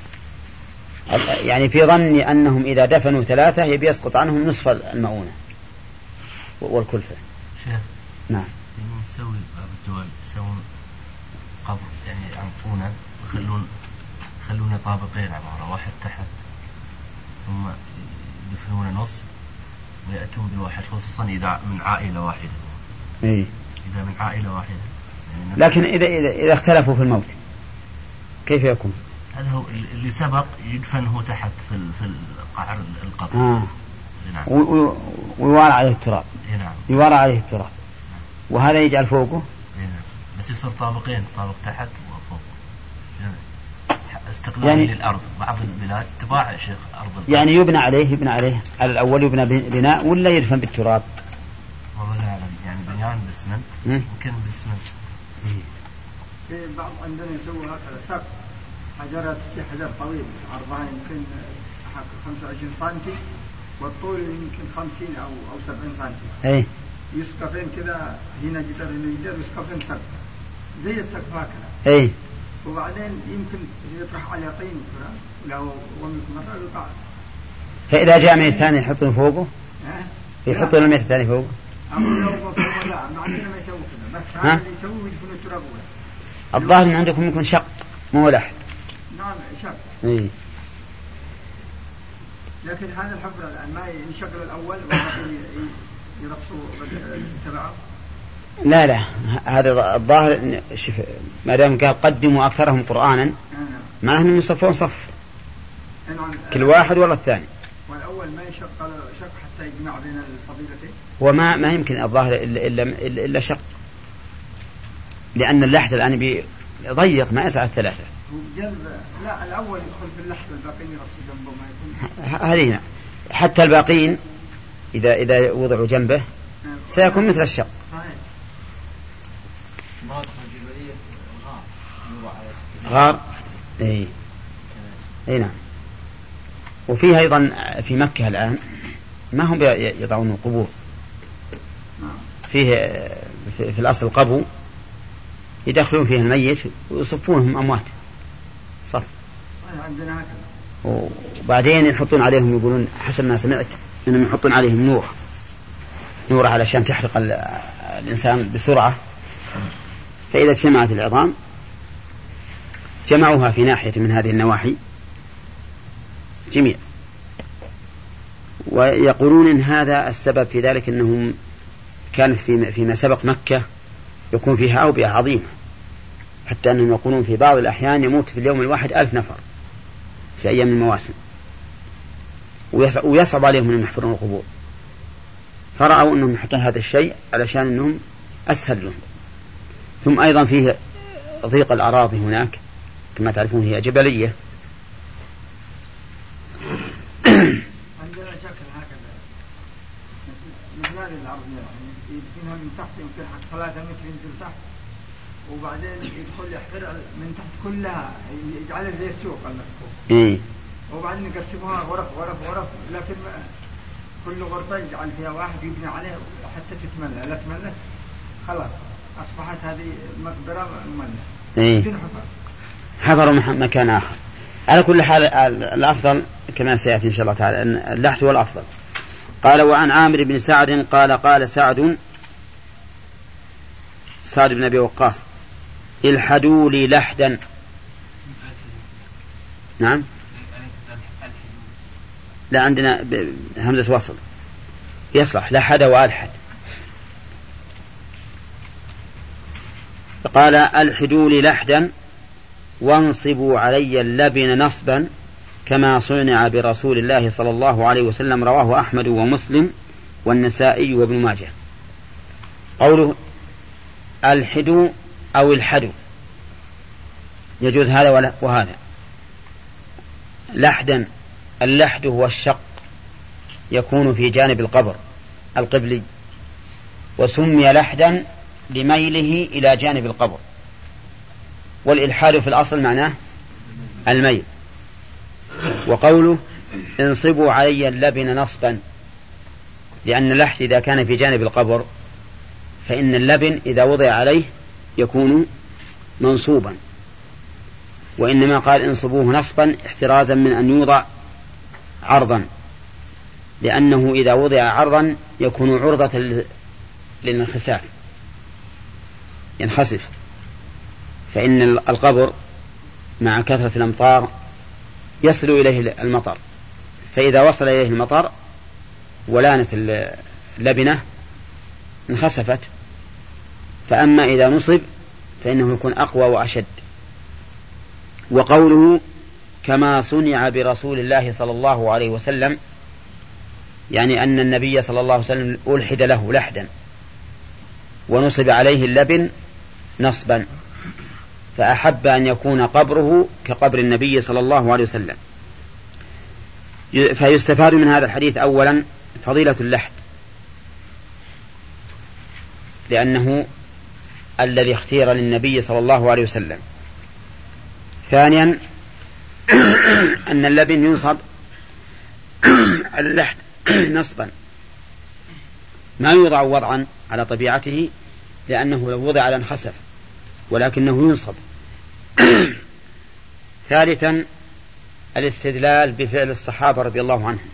يعني في ظني أنهم إذا دفنوا 3 يبي يسقط عنهم نصف المؤونة والكلفة. شيخ نعم. يسوي بعض الدول يسوون قبر يعني يعمقونه يخلون طابقين عبارة، واحد تحت ثم يدفنون نص ويأتون بالواحد، خصوصا إذا من عائلة واحدة. إيه؟ إذا من عائلة واحدة يعني. لكن إذا اختلفوا في الموت كيف يكون؟ هذا هو اللي سبق يدفن هو تحت في القعر القبر. نعم. ويوارى عليه التراب. نعم. يوارى عليه التراب. وهذا يجعل فوقه. نعم. بس يصير طابقين، طابق تحت وفوق. استقلال للأرض. بعض البلاد تباع يا شيخ أرض القبر. يعني يبنى عليه على الأول يبنى بناء ولا يدفن بالتراب؟ والله لا أعلم، يعني بنيان بسمنت يمكن بالسمنت. في بعض عندنا يسووا هكذا سقف حجرات، في حجر طويل عرضها يمكن 25 سنتي والطول يمكن 50 أو 70 سنتي. أي. يسقفين كذا، هنا جدار يسقفين سقف زي السقف هكذا. أي. وبعدين يمكن يطرح على طين لو ومك مرة يقع. فإذا جاء ميت ثاني يحطون فوقه؟ يحطون الميت الثاني فوقه؟ أقول لو بطلوا لا، ما عندنا ما يسوي كذا، بس هذا اللي يسوي يدفنوا التراب. الظاهر أن عندكم يكون شق مو لحد. نعم شق. إيه. لكن هذا الحفر الآن ما ينشغل الأول وبعدين يرصوا تبعه. لا هذا الظاهر ما دام قال قدموا أكثرهم قرآنا معناه أنهم يصفون صف كل واحد ولا الثاني. والأول ما يشق حتى يجمع بين الفضيلتين. وما يمكن الظاهر إلا شق، لأن اللحد الآن ضيق ما يسع 3. لا الأول يدخل في اللحد والباقين يرصوا جنبه ما يكون. هذه حتى الباقين إذا وضعوا جنبه سيكون مثل الشق. غار. اي نعم. وفيه ايضا في مكة الان ما هم يضعون القبور، فيه في الاصل قبو يدخلون فيه الميت ويصفونهم اموات صف، وبعدين يحطون عليهم، يقولون حسب ما سمعت انهم يحطون عليهم نور علشان تحرق الانسان بسرعة، فإذا اجتمعت العظام جمعوها في ناحية من هذه النواحي جميع. ويقولون إن هذا السبب في ذلك أنهم كانت فيما سبق مكة يكون فيها أوبئة عظيمة، حتى أنهم يقولون في بعض الأحيان يموت في اليوم الواحد 1000 نفر في أيام المواسم، ويصعب عليهم أن يحفرون القبور، فرأوا أنهم يحطون هذا الشيء علشان أنهم أسهل لهم. ثم أيضا فيه ضيق الأراضي هناك كما تعرفون هي جبلية. عندنا شكل هكذا مثل هذه الأرض يعني يدفنها من تحت يمكن 3 متر ينزل تحت، وبعدين يدخل يحفر من تحت كلها يجعلها زي السوق المسكوك. وبعدين يقسموها غرف لكن كل غرفة يجعل فيها واحد يبني عليه حتى تتملى، لا تملى خلاص أصبحت هذه مقبرة مملة. حفروا مكان آخر. على كل حال الأفضل كما سيأتي إن شاء الله تعالى أن اللحد هو الأفضل. قال وعن عامر بن سعد قال سعد بن أبي وقاص الحدوا لي لحدا. نعم لا عندنا همزة وصل يصلح لحد وألحد. قال الحدوا لي لحدا وانصبوا علي اللبن نصبا كما صنع برسول الله صلى الله عليه وسلم، رواه أحمد ومسلم والنسائي وابن ماجه. قوله الحدو أو الحدو يجوز هذا وهذا. لحدا، اللحد هو الشق يكون في جانب القبر القبلي، وسمي لحدا لميله إلى جانب القبر، والإلحاد في الأصل معناه الميل. وقوله انصبوا علي اللبن نصبا لأن اللحد إذا كان في جانب القبر فإن اللبن إذا وضع عليه يكون منصوبا، وإنما قال انصبوه نصبا احترازا من أن يوضع عرضا، لأنه إذا وضع عرضا يكون عرضة للانخساف، ينخسف، فإن القبر مع كثرة الأمطار يصل إليه المطر، فإذا وصل إليه المطر ولانت اللبنة انخسفت. فأما إذا نصب فإنه يكون أقوى وأشد. وقوله كما صنع برسول الله صلى الله عليه وسلم، يعني أن النبي صلى الله عليه وسلم ألحد له لحدا ونصب عليه اللبن نصبا، فأحب أن يكون قبره كقبر النبي صلى الله عليه وسلم. فيستفاد من هذا الحديث أولا فضيلة اللحد، لأنه الذي اختير للنبي صلى الله عليه وسلم. ثانيا أن اللبن ينصب على اللحد نصبا، ما يوضع وضعا على طبيعته، لأنه لو وضع على انخسف، ولكنه ينصب. ثالثا الاستدلال بفعل الصحابة رضي الله عنهم،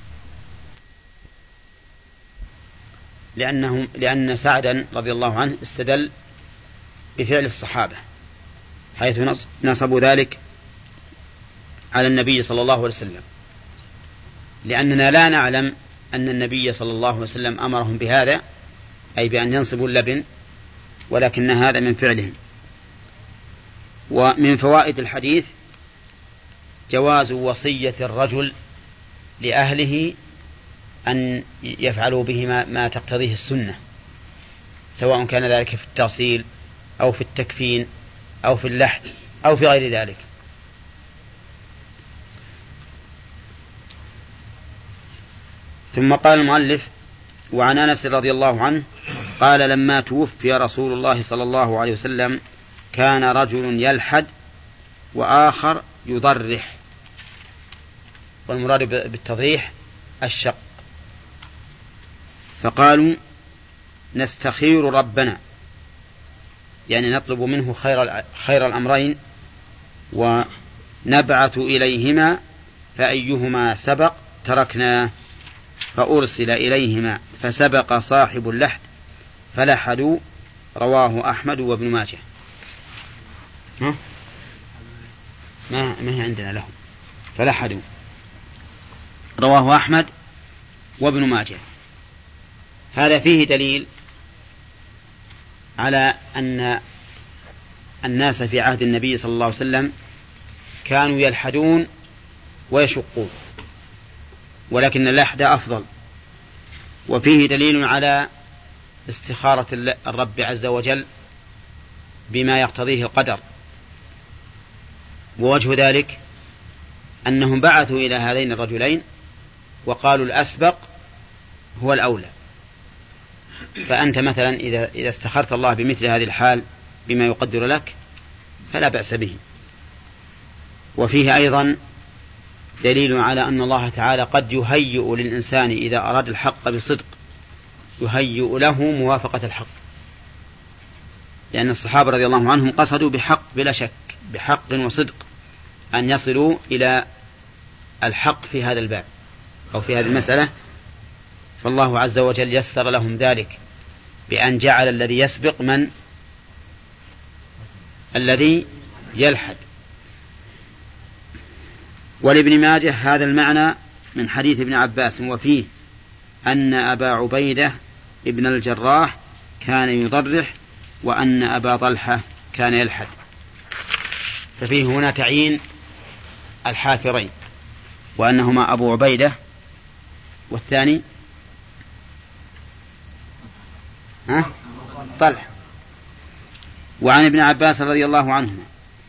لأن سعدا رضي الله عنه استدل بفعل الصحابة حيث نصبوا ذلك على النبي صلى الله عليه وسلم، لأننا لا نعلم أن النبي صلى الله عليه وسلم أمرهم بهذا، أي بأن ينصبوا اللبن، ولكن هذا من فعلهم. ومن فوائد الحديث جواز وصية الرجل لأهله أن يفعلوا به ما تقتضيه السنة، سواء كان ذلك في التغسيل أو في التكفين أو في اللحد أو في غير ذلك. ثم قال المؤلف وعن أنس رضي الله عنه قال لما توفي رسول الله صلى الله عليه وسلم كان رجل يلحد وآخر يضرح، والمراد بالتضريح الشق، فقالوا نستخير ربنا، يعني نطلب منه خير الأمرين، ونبعث إليهما فأيهما سبق تركناه، فأرسل إليهما فسبق صاحب اللحد فلحدوا. رواه أحمد وابن ماجه. ما هي عندنا لهم فلحدوا، رواه أحمد وابن ماجه. هذا فيه دليل على أن الناس في عهد النبي صلى الله عليه وسلم كانوا يلحدون ويشقون، ولكن اللحد أفضل. وفيه دليل على استخارة الرب عز وجل بما يقتضيه القدر، ووجه ذلك أنهم بعثوا إلى هذين الرجلين وقالوا الأسبق هو الأولى. فأنت مثلا إذا استخرت الله بمثل هذه الحال بما يقدر لك فلا بأس به. وفيه أيضا دليل على أن الله تعالى قد يهيئ للإنسان إذا أراد الحق بصدق، يهيئ له موافقة الحق، لأن الصحابة رضي الله عنهم قصدوا بحق بلا شك، بحق وصدق أن يصلوا إلى الحق في هذا الباب أو في هذه المسألة، فالله عز وجل يسر لهم ذلك بأن جعل الذي يسبق من الذي يلحد. ولابن ماجه هذا المعنى من حديث ابن عباس، وفيه أن أبا عبيدة ابن الجراح كان يضرح وأن أبا طلحة كان يلحد. ففيه هنا تعيين الحافرين، وأنهما أبو عبيدة والثاني طلحة. وعن ابن عباس رضي الله عنهما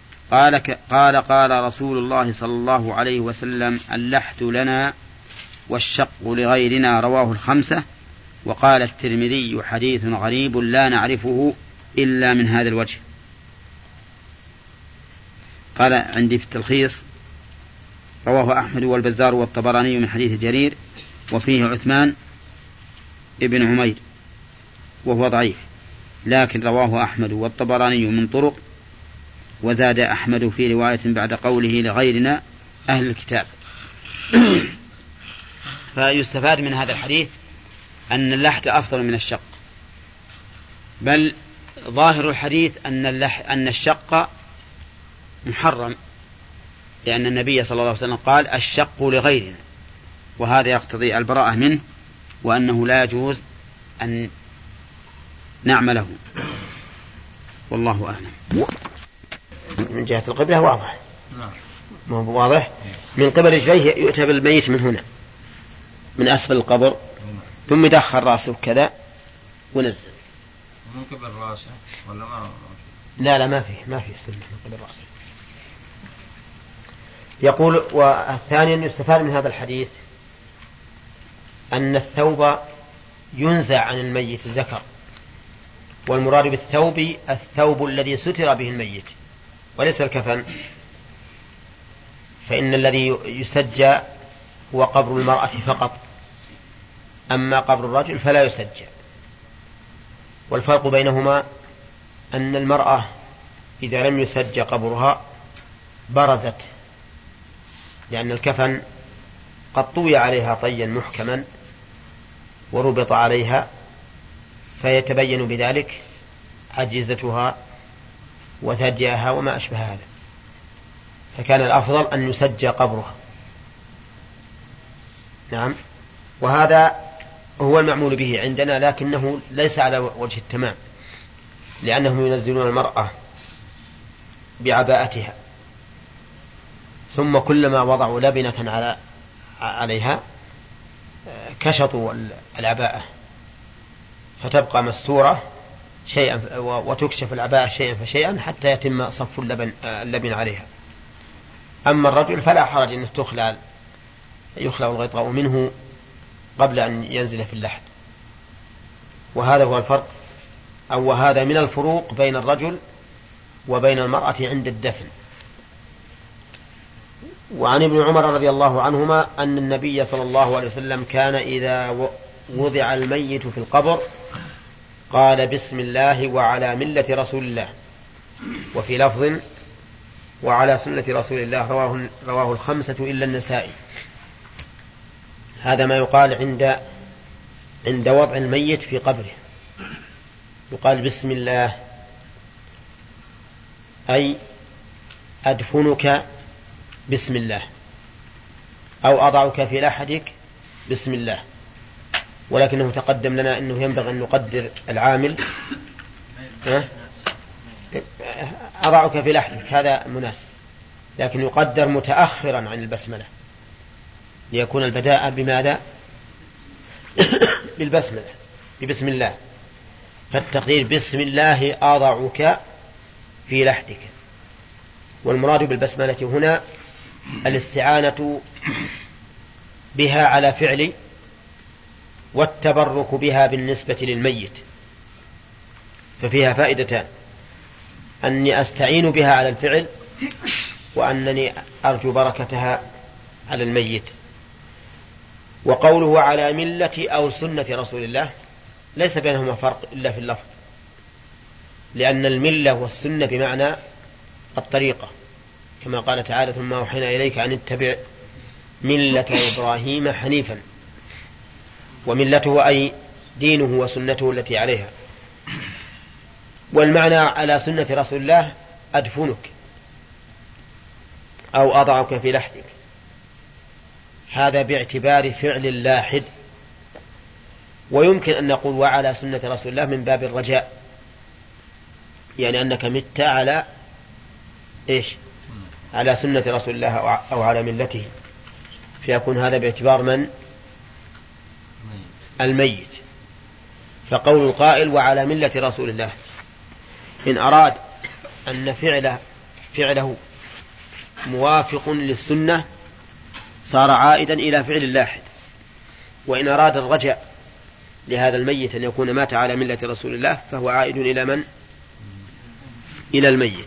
قال رسول الله صلى الله عليه وسلم اللحد لنا والشق لغيرنا، رواه الخمسة. وقال الترمذي حديث غريب لا نعرفه إلا من هذا الوجه. قال عندي في التلخيص رواه أحمد والبزار والطبراني من حديث جرير، وفيه عثمان ابن عمير وهو ضعيف، لكن رواه أحمد والطبراني من طرق، وزاد أحمد في رواية بعد قوله لغيرنا أهل الكتاب. فيستفاد من هذا الحديث أن اللحد أفضل من الشق، بل ظاهر الحديث أن الشق محرم، لأن النبي صلى الله عليه وسلم قال الشق لغيرنا، وهذا يقتضي البراءة منه، وأنه لا يجوز أن نعمله. والله أعلم. من جهة القبلة واضح، ما هو واضح؟ من قبل رجليه يؤتى بالميت من هنا، من أسفل القبر، ثم يدخل رأسه كذا ونزل. من قبل رأسه ولا ما؟ لا ما فيه السنة من قبل رأسه. يقول: والثانيا يستفاد من هذا الحديث أن الثوب ينزع عن الميت الذكر، والمراد بالثوب الثوب الذي ستر به الميت وليس الكفن، فإن الذي يسجى هو قبر المرأة فقط، أما قبر الرجل فلا يسجى. والفرق بينهما أن المرأة إذا لم يسجى قبرها برزت، لأن الكفن قد طوي عليها طيا محكما وربط عليها، فيتبين بذلك عجيزتها وثديها وما أشبه هذا، فكان الأفضل أن يسجى قبرها. نعم، وهذا هو المعمول به عندنا، لكنه ليس على وجه التمام، لأنهم ينزلون المرأة بعباءتها، ثم كلما وضعوا لبنة عليها كشطوا العباءة فتبقى مستورة شيئا، وتكشف العباءة شيئا فشيئا حتى يتم صف اللبن عليها. أما الرجل فلا حرج أن يخلع الغطاء منه قبل أن ينزل في اللحد. وهذا هو الفرق، أو وهذا من الفروق بين الرجل وبين المرأة عند الدفن. وعن ابن عمر رضي الله عنهما أن النبي صلى الله عليه وسلم كان إذا وضع الميت في القبر قال بسم الله وعلى ملة رسول الله، وفي لفظ وعلى سنة رسول الله، رواه الخمسة إلا النسائي. هذا ما يقال عند وضع الميت في قبره، يقال بسم الله، أي أدفنك بسم الله، أو أضعك في لحدك بسم الله. ولكنه تقدم لنا أنه ينبغي أن نقدر العامل، أضعك في لحدك هذا مناسب، لكن يقدر متأخرا عن البسملة ليكون البداء بماذا؟ بالبسملة، ببسم الله، فالتقدير بسم الله أضعك في لحدك. والمراد بالبسملة هنا الاستعانة بها على فعل، والتبرك بها بالنسبة للميت، ففيها فائدتان: أني أستعين بها على الفعل، وأنني أرجو بركتها على الميت. وقوله على ملة أو سنة رسول الله ليس بينهما فرق إلا في اللفظ، لأن الملة والسنة بمعنى الطريقة، كما قال تعالى ثم أوحينا إليك أن اتبع ملة إبراهيم حنيفا، وملته أي دينه وسنته التي عليها. والمعنى على سنة رسول الله أدفنك أو أضعك في لحدك، هذا باعتبار فعل اللاحد. ويمكن أن نقول وعلى سنة رسول الله من باب الرجاء، يعني أنك مت على على سنة رسول الله أو على ملته، فيكون هذا باعتبار من؟ الميت. فقول القائل وعلى ملة رسول الله إن أراد أن فعله موافق للسنة صار عائدا إلى فعل اللاحد، وإن أراد الرجاء لهذا الميت أن يكون مات على ملة رسول الله فهو عائد إلى من؟ إلى الميت.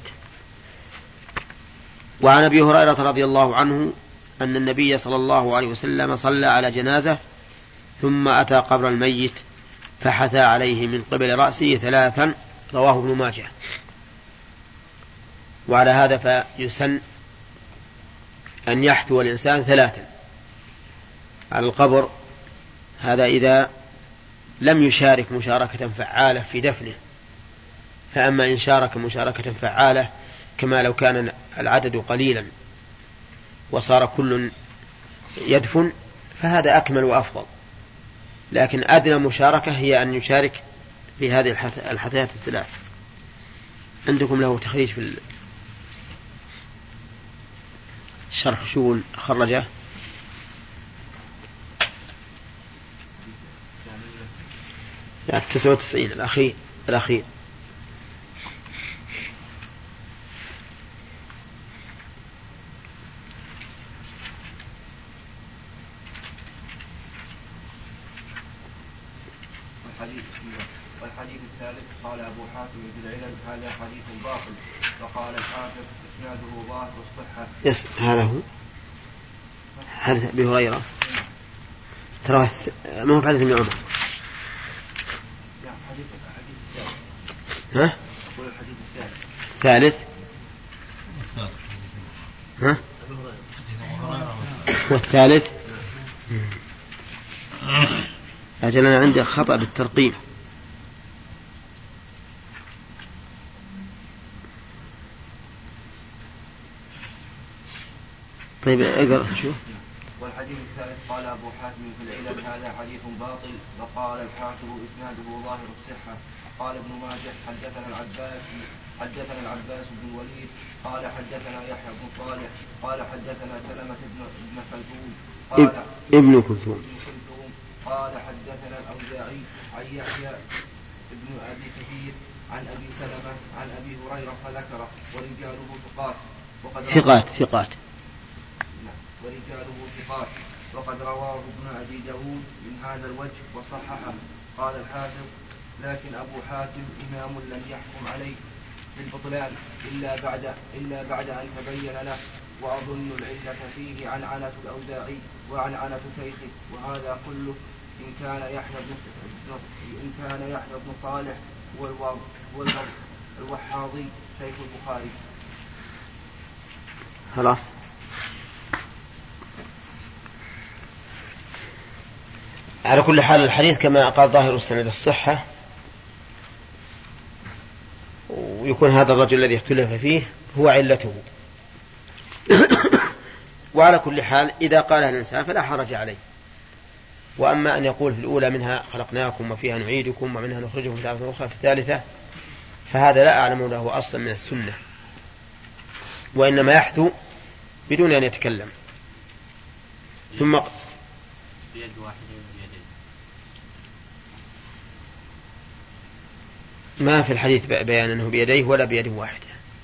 وعن أبي هريرة رضي الله عنه أن النبي صلى الله عليه وسلم صلى على جنازة ثم أتى قبر الميت فحثى عليه من قبل رأسه 3 رواه ابن ماجه. وعلى هذا فيسن أن يحثو الإنسان 3 على القبر، هذا إذا لم يشارك مشاركة فعالة في دفنه. فأما إن شارك مشاركة فعالة كما لو كان العدد قليلا وصار كل يدفن فهذا أكمل وأفضل. لكن أدنى مشاركة هي أن يشارك في هذه الحثيات 3. عندكم له تخريج في الشرح شو خرجه؟ لا 99 الأخير. والحديث الثالث قال أبو حاتم في العلل هذا حديث باطل، فقال الحافظ إسناده ظاهر الصحة. هذا هو حديث أبي هريرة، ترى ما هو حديث ابن عمر. ها؟ الثالث ها؟ والثالث أجل أنا عندي خطأ بالترقيم. طيب اقرأ شوف. والحديث الثالث قال أبو حاتم في العلل هذا حديث باطل، وقال الحافظ إسناده ظاهر الصحة. قال ابن ماجه حدثنا العباس بن الوليد قال حدثنا يحيى بن صالح قال حدثنا سلمة بن خلدون قال ابن كلثوم قال حدثنا الأوزاعي عن يحيى بن أبي كثير عن أبي سلمة عن أبي هريرة فذكره ورجاله ثقات ورجاله ثقات وقد رواه ابن أبي داود من هذا الوجه وصححه. قال الحافظ لكن أبو حاتم إمام لم يحكم عليه بالبطلان إلا بعد أن تبين له، وأظن العلة فيه عنعنة الأوزاعي وعنعنة شيخه، وهذا كله إن كان يحيى بن صالح والوحاضي شيخ البخاري. خلاص. على كل حال الحديث كما قال ظاهر السند الصحة، ويكون هذا الرجل الذي اختلف فيه هو علته. وعلى كل حال إذا قالها الإنسان فلا حرج عليه. وأما أن يقول في الأولى منها خلقناكم وفيها نعيدكم ومنها نخرجكم تارة أخرى في الثالثة، فهذا لا أعلم له أصلا من السنة، وإنما يحثو بدون أن يتكلم. ثم بيد واحدة بيدين. ما في الحديث بيان أنه بيديه ولا بيد واحدة.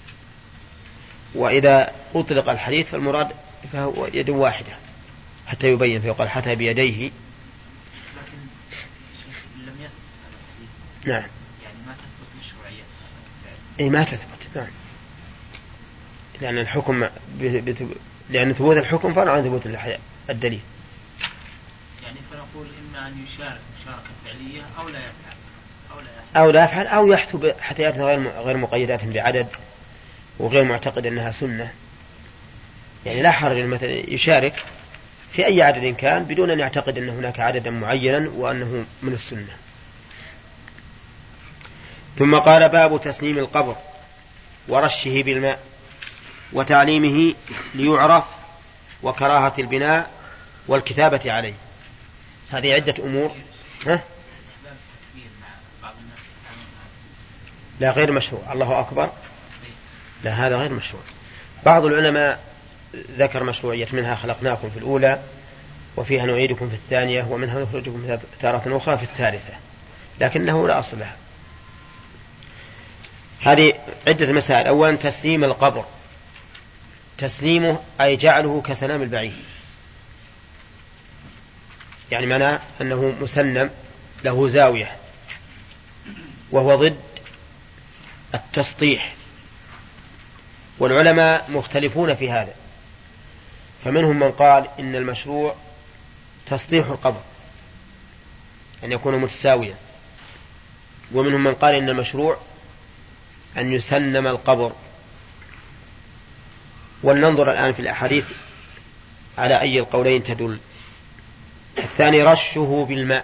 وإذا أطلق الحديث فالمراد فهو يد واحدة حتى يبين، فيقال حتى بيديه. لكن لم يثبت هذا الحديث. نعم. يعني ما تثبت مشروعية. أي ما تثبت. نعم. لأن الحكم لأن ثبوت الحكم فرع عن ثبوت الدليل. يعني فنقول إما أن يشارك مشاركة فعلية أو لا يفعل أو يحثو بحثيات غير مقيدات بعدد وغير معتقد أنها سنة. يعني لا حرج مثلا يشارك في أي عدد كان بدون أن يعتقد أن هناك عددا معينا وأنه من السنة. ثم قال باب تسليم القبر ورشه بالماء وتعليمه ليعرف وكراهة البناء والكتابة عليه. هذه عدة أمور. لا غير مشروع. الله أكبر. لا هذا غير مشروع. بعض العلماء ذكر مشروعية، منها خلقناكم في الأولى وفيها نعيدكم في الثانية ومنها نخرجكم تارة أخرى في الثالثة، لكنه لا أصل لها. هذه عدة مسائل. أولا تسليم القبر، تسليمه أي جعله كسلام البعير، يعني معناه أنه مسنم له زاوية، وهو ضد التسطيح. والعلماء مختلفون في هذا، فمنهم من قال إن المشروع تسطيح القبر أن يكون متساويا، ومنهم من قال إن المشروع أن يسنم القبر. ولننظر الآن في الأحاديث على أي القولين تدل. الثاني رشه بالماء،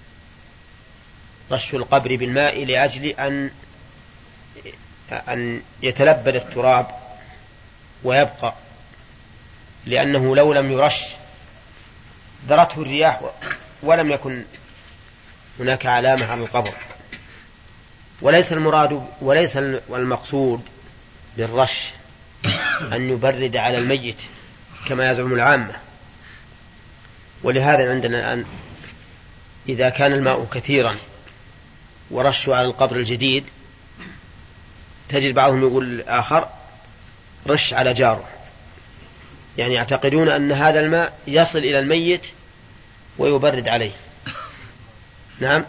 رش القبر بالماء لأجل أن يتلبد التراب ويبقى، لأنه لو لم يرش ذرته الرياح ولم يكن هناك علامة على القبر. وليس المقصود بالرش أن يبرد على الميت كما يزعم العامة. ولهذا عندنا الآن إذا كان الماء كثيرا ورشوا على القبر الجديد تجد بعضهم يقول الآخر رش على جاره، يعني يعتقدون أن هذا الماء يصل إلى الميت ويبرد عليه. نعم،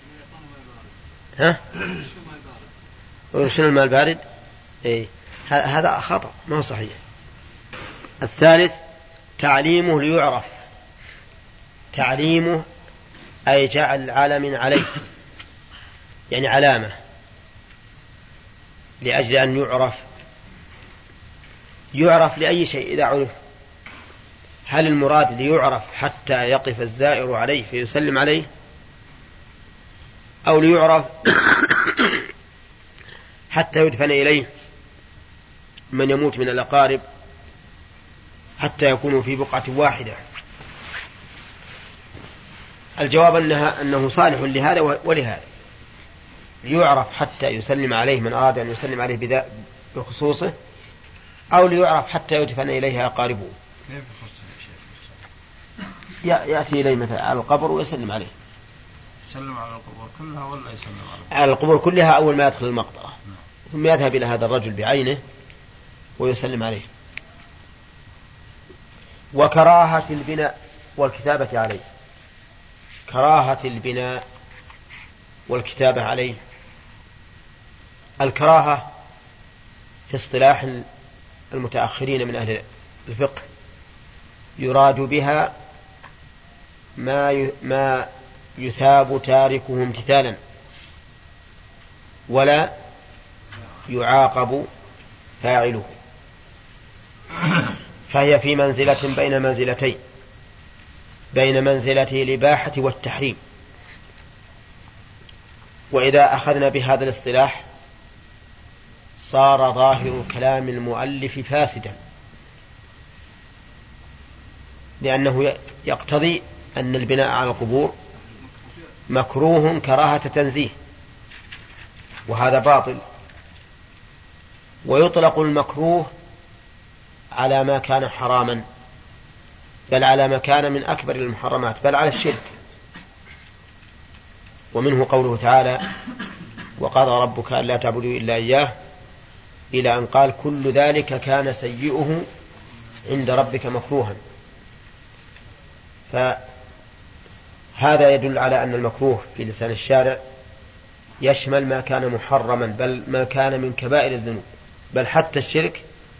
ويرشون الماء البارد. هذا خطأ، ما هو صحيح. الثالث تعليمه ليعرف، تعليمه أي جعل علم عليه، يعني علامة لأجل أن يعرف لأي شيء إذا عرف. هل المراد ليعرف حتى يقف الزائر عليه فيسلم عليه، أو ليعرف حتى يدفن إليه من يموت من الأقارب حتى يكونوا في بقعة واحدة؟ الجواب أنه صالح لهذا ولهذا، ليعرف حتى يسلم عليه من أراد أن يسلم عليه بخصوصه، أو ليعرف حتى يدفن إليه أقاربه. يأتي إليه مثلا على القبر ويسلم عليه. يسلم على القبور كلها ولا يسلم على القبور كلها أول ما يدخل المقبرة، ثم يذهب إلى هذا الرجل بعينه ويسلم عليه. وكراهة البناء والكتابة عليه، كراهة البناء والكتابة عليه. الكراهة في اصطلاح المتأخرين من أهل الفقه يراد بها ما يثاب تاركه امتثالا ولا يعاقب فاعله، فهي في منزلة بين منزلتين، بين منزلة الإباحة والتحريم. وإذا أخذنا بهذا الاصطلاح صار ظاهر كلام المؤلف فاسدا، لأنه يقتضي أن البناء على القبور مكروه كراهة تنزيه، وهذا باطل. ويطلق المكروه على ما كان حراما، بل على ما كان من أكبر المحرمات، بل على الشرك. ومنه قوله تعالى: وقضى ربك ألا تعبدوا إلا إياه، إلى أن قال: كل ذلك كان سيئه عند ربك مكروها. فهذا يدل على أن المكروه في لسان الشارع يشمل ما كان محرما، بل ما كان من كبائر الذنوب، بل حتى الشرك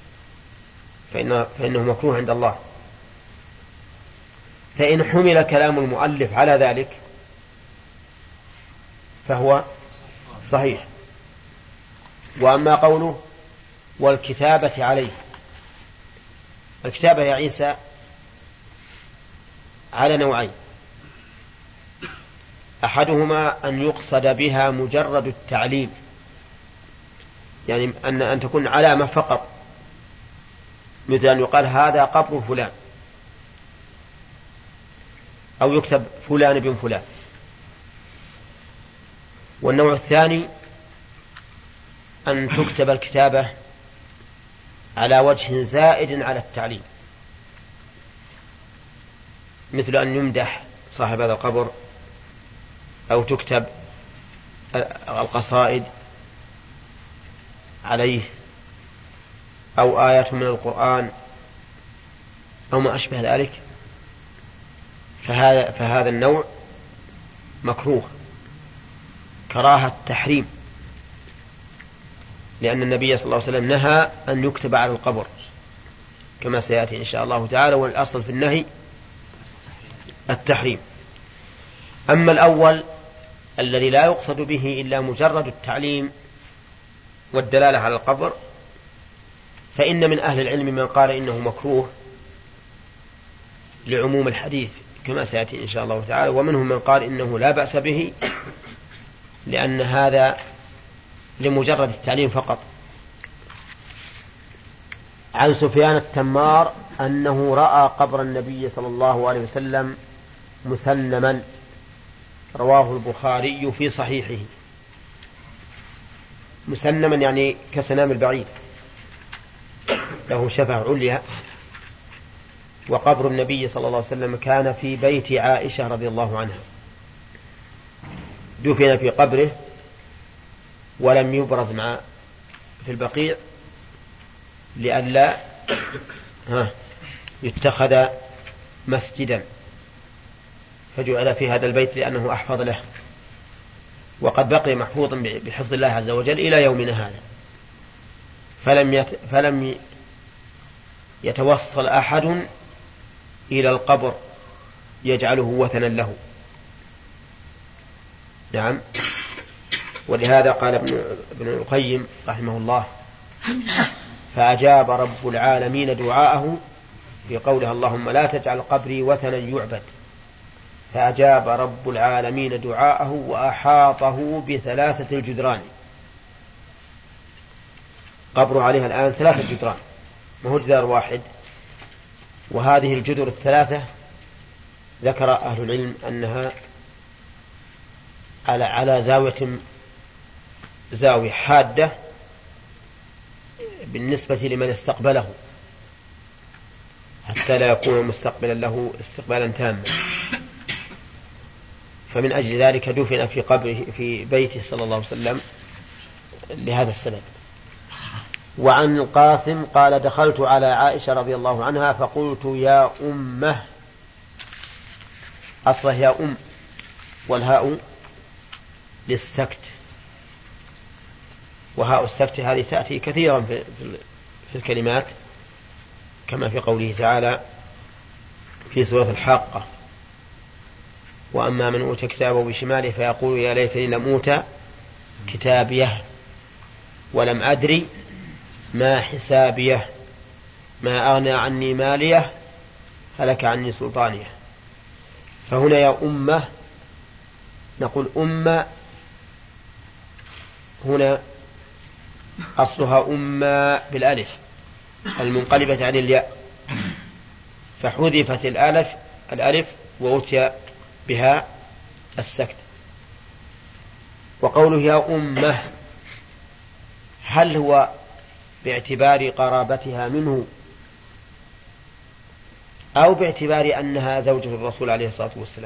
فإنه مكروه عند الله. فإن حمل كلام المؤلف على ذلك فهو صحيح. وأما قوله والكتابة عليه، الكتابة يا عيسى على نوعين: أحدهما أن يقصد بها مجرد التعليم، يعني أن تكون علامة فقط، مثل أن يقال هذا قبر فلان، أو يكتب فلان بن فلان. والنوع الثاني أن تكتب الكتابة على وجه زائد على التعليم، مثل أن يمدح صاحب هذا القبر، أو تكتب القصائد عليه، أو آيات من القرآن، أو ما أشبه ذلك. فهذا النوع مكروه كراهة تحريم، لأن النبي صلى الله عليه وسلم نهى أن يكتب على القبر كما سيأتي إن شاء الله تعالى، والأصل في النهي التحريم. أما الأول الذي لا يقصد به إلا مجرد التعليم والدلالة على القبر، فإن من أهل العلم من قال إنه مكروه لعموم الحديث كما سيأتي إن شاء الله تعالى، ومنهم من قال إنه لا بأس به لأن هذا لمجرد التعليم فقط. عن سفيان التمار أنه رأى قبر النبي صلى الله عليه وسلم مسنما، رواه البخاري في صحيحه. مسنما يعني كسنام البعيد، له شفة عليا. وقبر النبي صلى الله عليه وسلم كان في بيت عائشة رضي الله عنها، دفن في قبره ولم يبرز في البقيع لئلا يتخذ مسجدا، فجعل في هذا البيت لأنه أحفظ له، وقد بقي محفوظا بحفظ الله عز وجل إلى يومنا هذا، فلم يتوصل أحد إلى القبر يجعله وثنا له. نعم. ولهذا قال ابن القيم رحمه الله: فأجاب رب العالمين دعاءه في قولها اللهم لا تجعل قبري وثنا يعبد، فأجاب رب العالمين دعاءه وأحاطه ب3 الجدران. قبر عليها الآن 3 جدران، ما هو جدار واحد. وهذه الجدر 3 ذكر أهل العلم أنها على زاوية حادة بالنسبة لمن استقبله، حتى لا يكون مستقبلا له استقبالا تاما. فمن أجل ذلك دفن في قبره في بيته صلى الله عليه وسلم لهذا السبب. وعن القاسم قال: دخلت على عائشة رضي الله عنها فقلت يا أمه، أصله يا أم والهاء للسكت، وهاء السكت هذه تأتي كثيرا في الكلمات، كما في قوله تعالى في سورة الحاقة: وأما من أوتى كتابه بشماله فيقول يا ليتني لم أوت كتابيه ولم أدري ما حسابيه ما أغنى عني ماليه هلك عني سلطانيه. فهنا يا أمة، نقول أمة هنا أصلها أمة بالألف المنقلبة عن الياء، فحذفت الألف وأتي بها السكت. وقوله يا أمة هل هو باعتبار قرابتها منه أو باعتبار أنها زوجة الرسول عليه الصلاة والسلام؟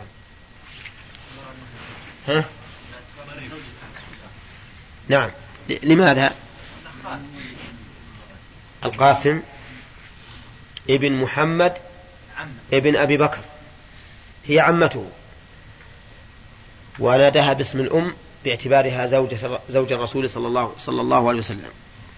نعم. لماذا؟ القاسم ابن محمد ابن أبي بكر، هي عمته، وناداها باسم الأم باعتبارها زوج الرسول صلى الله عليه وسلم.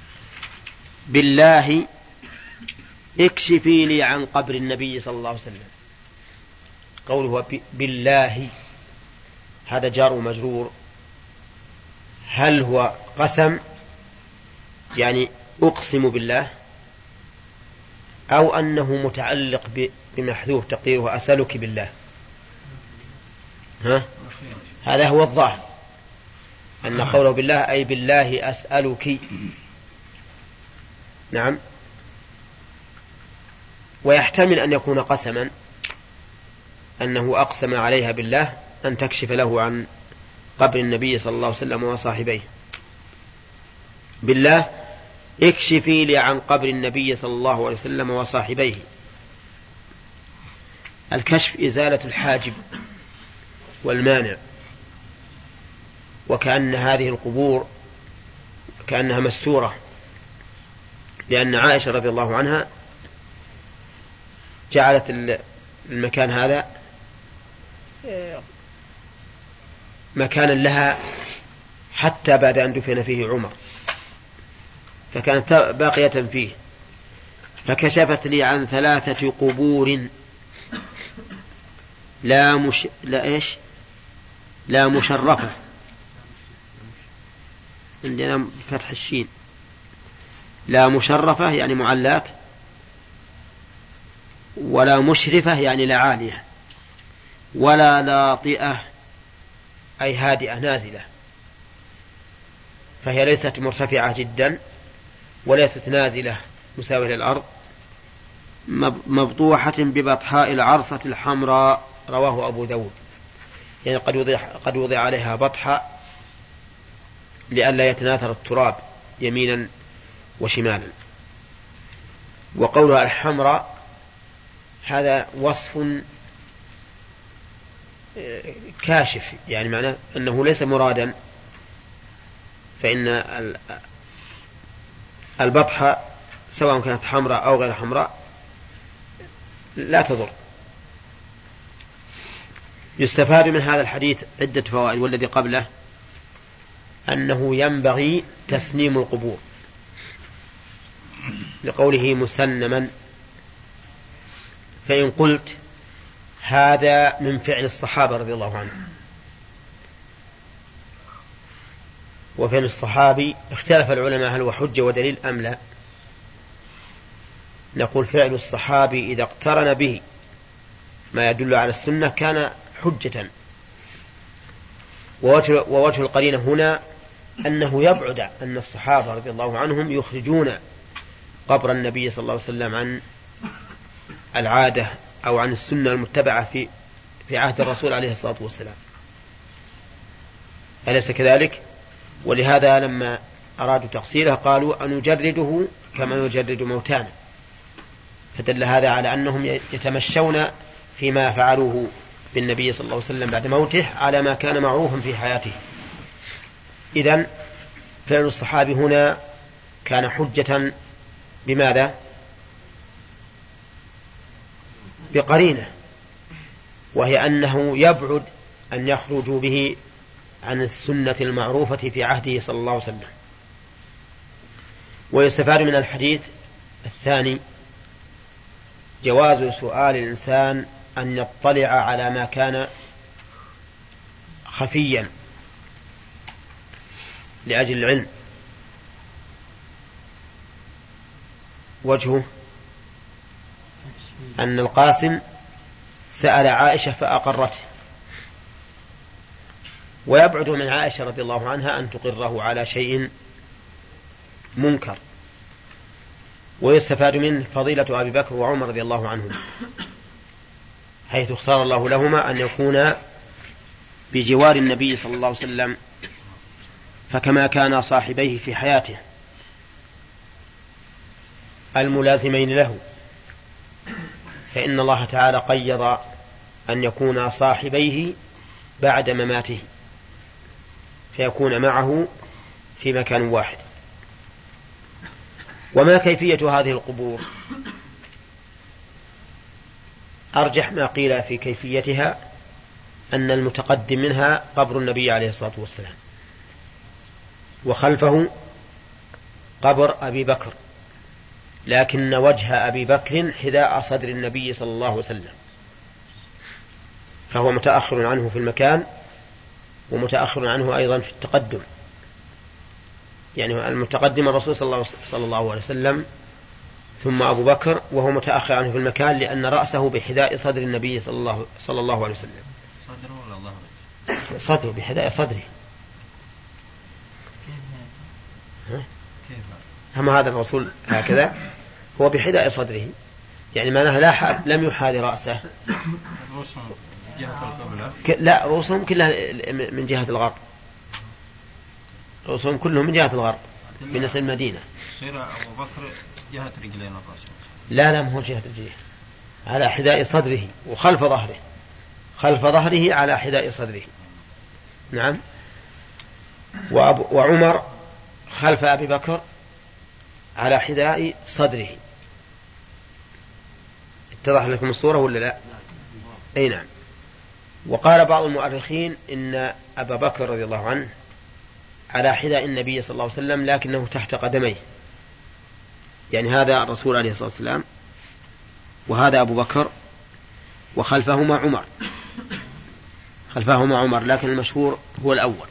بالله اكشفي لي عن قبر النبي صلى الله عليه وسلم. قوله بالله هذا جار ومجرور، هل هو قسم يعني أقسم بالله، أو أنه متعلق بمحذوف تقديره أسألك بالله؟ هذا هو الظاهر، أن قوله بالله أي بالله أسألك. نعم. ويحتمل أن يكون قسما، أنه أقسم عليها بالله أن تكشف له عن قبر النبي صلى الله عليه وسلم وصاحبيه. بالله اكشفي لي عن قبر النبي صلى الله عليه وسلم وصاحبيه. الكشف إزالة الحاجب والمانع، وكأن هذه القبور كأنها مستورة، لأن عائشة رضي الله عنها جعلت المكان هذا مكانا لها حتى بعد أن دفن فيه عمر، فكانت باقية فيه. فكشفت لي عن 3 قبور لا مشرفة، عندنا فتح الشين، لا مشرفة يعني معلات، ولا مشرفة يعني لا عالية، ولا لاطئة أي هادئة نازلة، فهي ليست مرتفعة جدا وليست نازلة مساوية للأرض، مبطوحة ببطحاء العرصة الحمراء، رواه أبو داود. يعني قد وضع عليها بطحة لئلا يتناثر التراب يمينا وشمالا. وقولها الحمراء هذا وصف كاشف، يعني معناه أنه ليس مرادا، فإن البطحة سواء كانت حمراء أو غير حمراء لا تضر. يستفاد من هذا الحديث عدة فوائد، والذي قبله أنه ينبغي تسنيم القبور لقوله مسنما. فإن قلت هذا من فعل الصحابة رضي الله عنهم، وفعل الصحابي اختلف العلماء هل هو حجة ودليل أم لا، نقول فعل الصحابي إذا اقترن به ما يدل على السنة كان حجة. ووجه القرينة هنا أنه يبعد أن الصحابة رضي الله عنهم يخرجون قبر النبي صلى الله عليه وسلم عن العادة أو عن السنة المتبعة في عهد الرسول عليه الصلاة والسلام، أليس كذلك؟ ولهذا لما أرادوا تقصيره قالوا أنجرده كما نجرد موتانا، فدل هذا على أنهم يتمشون فيما فعلوه بالنبي صلى الله عليه وسلم بعد موته على ما كان معروفا في حياته. إذن فعل الصحابي هنا كان حجة بماذا؟ بقرينة، وهي أنه يبعد أن يخرجوا به عن السنة المعروفة في عهده صلى الله عليه وسلم. ويستفاد من الحديث الثاني جواز سؤال الإنسان أن يطلع على ما كان خفيا لأجل العلم. وجهه أن القاسم سأل عائشة فأقرته، ويبعد من عائشة رضي الله عنها أن تقره على شيء منكر. ويستفاد منه فضيلة أبي بكر وعمر رضي الله عنهم، حيث اختار الله لهما أن يكونا بجوار النبي صلى الله عليه وسلم، فكما كان صاحبيه في حياته الملازمين له، فإن الله تعالى قيض أن يكون صاحبيه بعد مماته فيكون معه في مكان واحد. وما كيفية هذه القبور؟ أرجح ما قيل في كيفيتها أن المتقدم منها قبر النبي عليه الصلاة والسلام، وخلفه قبر أبي بكر، لكن وجه أبي بكر حذاء صدر النبي صلى الله عليه وسلم، فهو متأخر عنه في المكان ومتأخر عنه أيضا في التقدم. يعني المتقدم الرسول صلى الله عليه وسلم، ثم أبو بكر، وهو متأخر عنه في المكان لأن رأسه بحذاء صدر النبي صلى الله عليه وسلم. صدره ولا الله؟ صدره بحذاء صدره. أما هذا الرسول هكذا هو بحذاء صدره، يعني معناها لم يحاذي رأسه. لا، رؤوسهم كلها من جهة الغرب، رؤوسهم كلهم من جهة الغرب بالنسبة للمدينة. سير أبو بكر جهة رجلين الرأس. لا مو جهة رجليه، على حذاء صدره وخلف ظهره، خلف ظهره على حذاء صدره. نعم. وعمر خلف أبي بكر على حذاء صدره. اتضح لكم الصورة ولا لا؟ أي نعم. وقال بعض المؤرخين إن أبا بكر رضي الله عنه على حذاء النبي صلى الله عليه وسلم لكنه تحت قدميه، يعني هذا الرسول عليه الصلاة والسلام وهذا أبو بكر وخلفهما عمر، خلفهما عمر، لكن المشهور هو الأول.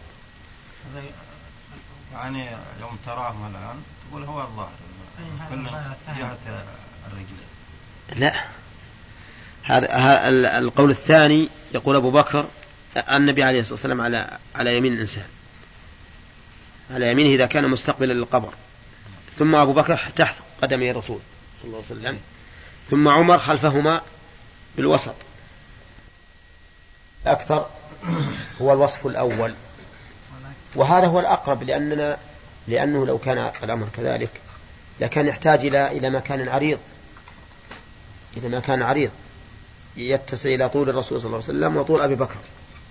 يعني يوم تراهم الآن تقول هو الظاهر كل جهة الرجلين. لا، هذا القول الثاني يقول أبو بكر النبي عليه الصلاة والسلام على يمين الإنسان، على يمينه إذا كان مستقبلا للقبر، ثم أبو بكر تحت قدمي الرسول صلى الله عليه وسلم، ثم عمر خلفهما بالوسط. أكثر هو الوصف الأول، وهذا هو الأقرب، لأنه لو كان الأمر كذلك لكان يحتاج إلى مكان عريض، إلى مكان عريض يتسع إلى طول الرسول صلى الله عليه وسلم وطول أبي بكر.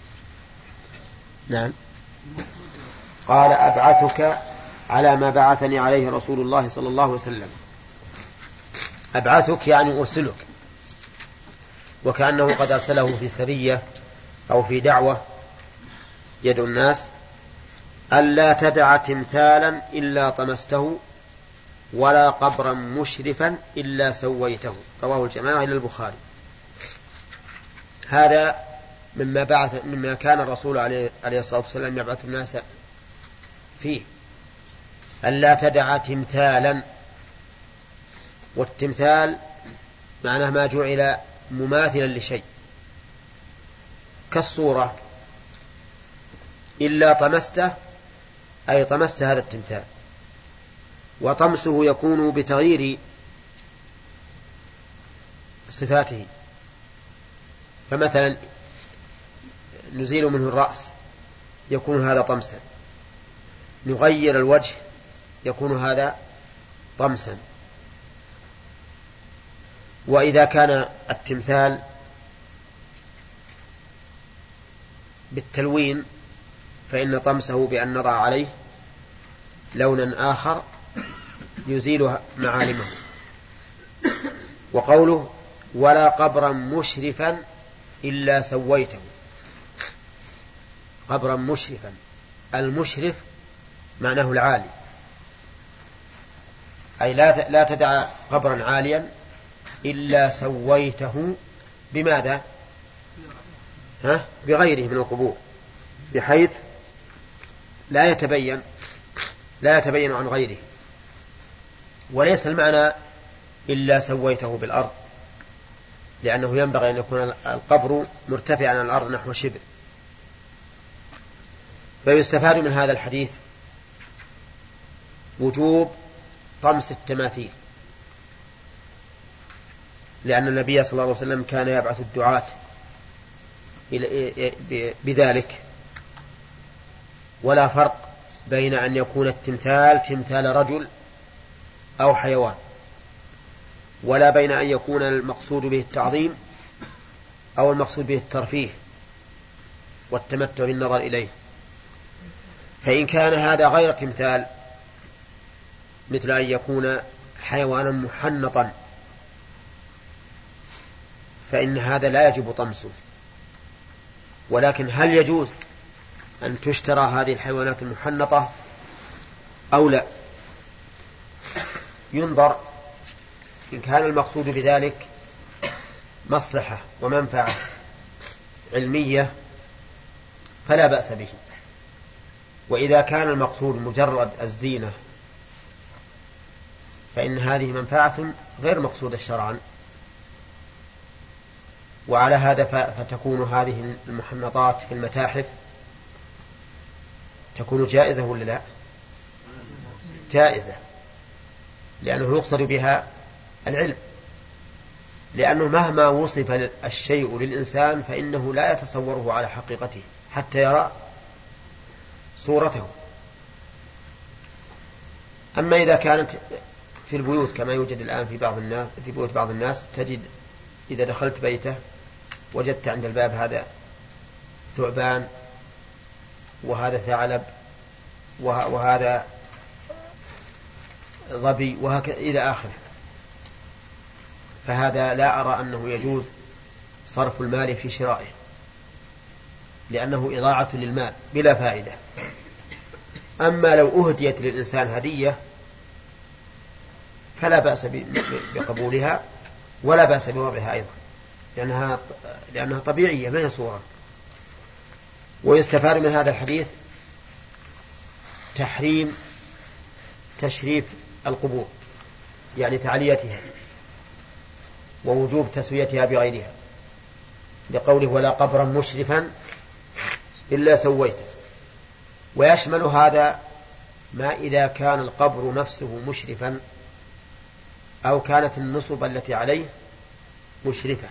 نعم. قال أبعثك على ما بعثني عليه رسول الله صلى الله عليه وسلم. أبعثك يعني أرسلك، وكأنه قد أرسله في سرية أو في دعوة يدعو الناس ألا تدع تمثالا إلا طمسته ولا قبرا مشرفا إلا سويته. رواه الجماعة إلى البخاري. هذا مما كان الرسول عليه الصلاة والسلام يبعث الناس فيه، ألا تدع تمثالا، والتمثال معناه ما جعل مماثلا لشيء كالصورة، إلا طمسته أي طمست هذا التمثال. وطمسه يكون بتغيير صفاته، فمثلا نزيل منه الرأس يكون هذا طمسا، نغير الوجه يكون هذا طمسا. وإذا كان التمثال بالتلوين فإن طمسه بأن نضع عليه لونا آخر يزيل معالمه. وقوله ولا قبرا مشرفا إلا سويته، قبرا مشرفا، المشرف معناه العالي، أي لا تدع قبرا عاليا إلا سويته. بماذا؟ بغيره من القبور، بحيث لا يتبين عن غيره. وليس المعنى إلا سويته بالأرض، لأنه ينبغي أن يكون القبر مرتفعا عن الأرض نحو شبر. فيستفاد من هذا الحديث وجوب طمس التماثيل، لأن النبي صلى الله عليه وسلم كان يبعث الدعاة بذلك. ولا فرق بين أن يكون التمثال تمثال رجل أو حيوان، ولا بين أن يكون المقصود به التعظيم أو المقصود به الترفيه والتمتع بالنظر إليه. فإن كان هذا غير تمثال، مثل أن يكون حيوانا محنطا، فإن هذا لا يجب طمسه. ولكن هل يجوز أن تشترى هذه الحيوانات المحنطة أو لا؟ ينظر. إن كان المقصود بذلك مصلحة ومنفعة علمية فلا بأس به. وإذا كان المقصود مجرد الزينة فإن هذه منفعة غير مقصودة شرعا. وعلى هذا فتكون هذه المحنطات في المتاحف تكون جائزة ولا لا؟ جائزة، لأنه يقصد بها العلم، لأنه مهما وصف الشيء للإنسان فإنه لا يتصوره على حقيقته حتى يرى صورته. أما إذا كانت في البيوت كما يوجد الآن في بيوت بعض الناس، تجد إذا دخلت بيته وجدت عند الباب هذا ثعبان وهذا ثعلب وهذا ظبي وهكذا إلى آخره، فهذا لا أرى أنه يجوز صرف المال في شرائه، لأنه إضاعة للمال بلا فائدة. أما لو أهديت للإنسان هدية فلا بأس بقبولها ولا بأس بوضعها أيضا، لأنها طبيعية ما هي صورة. ويستفاد من هذا الحديث تحريم تشريف القبور، يعني تعليتها، ووجوب تسويتها بغيرها، لقوله ولا قبرا مشرفا إلا سويته. ويشمل هذا ما إذا كان القبر نفسه مشرفا أو كانت النصب التي عليه مشرفة،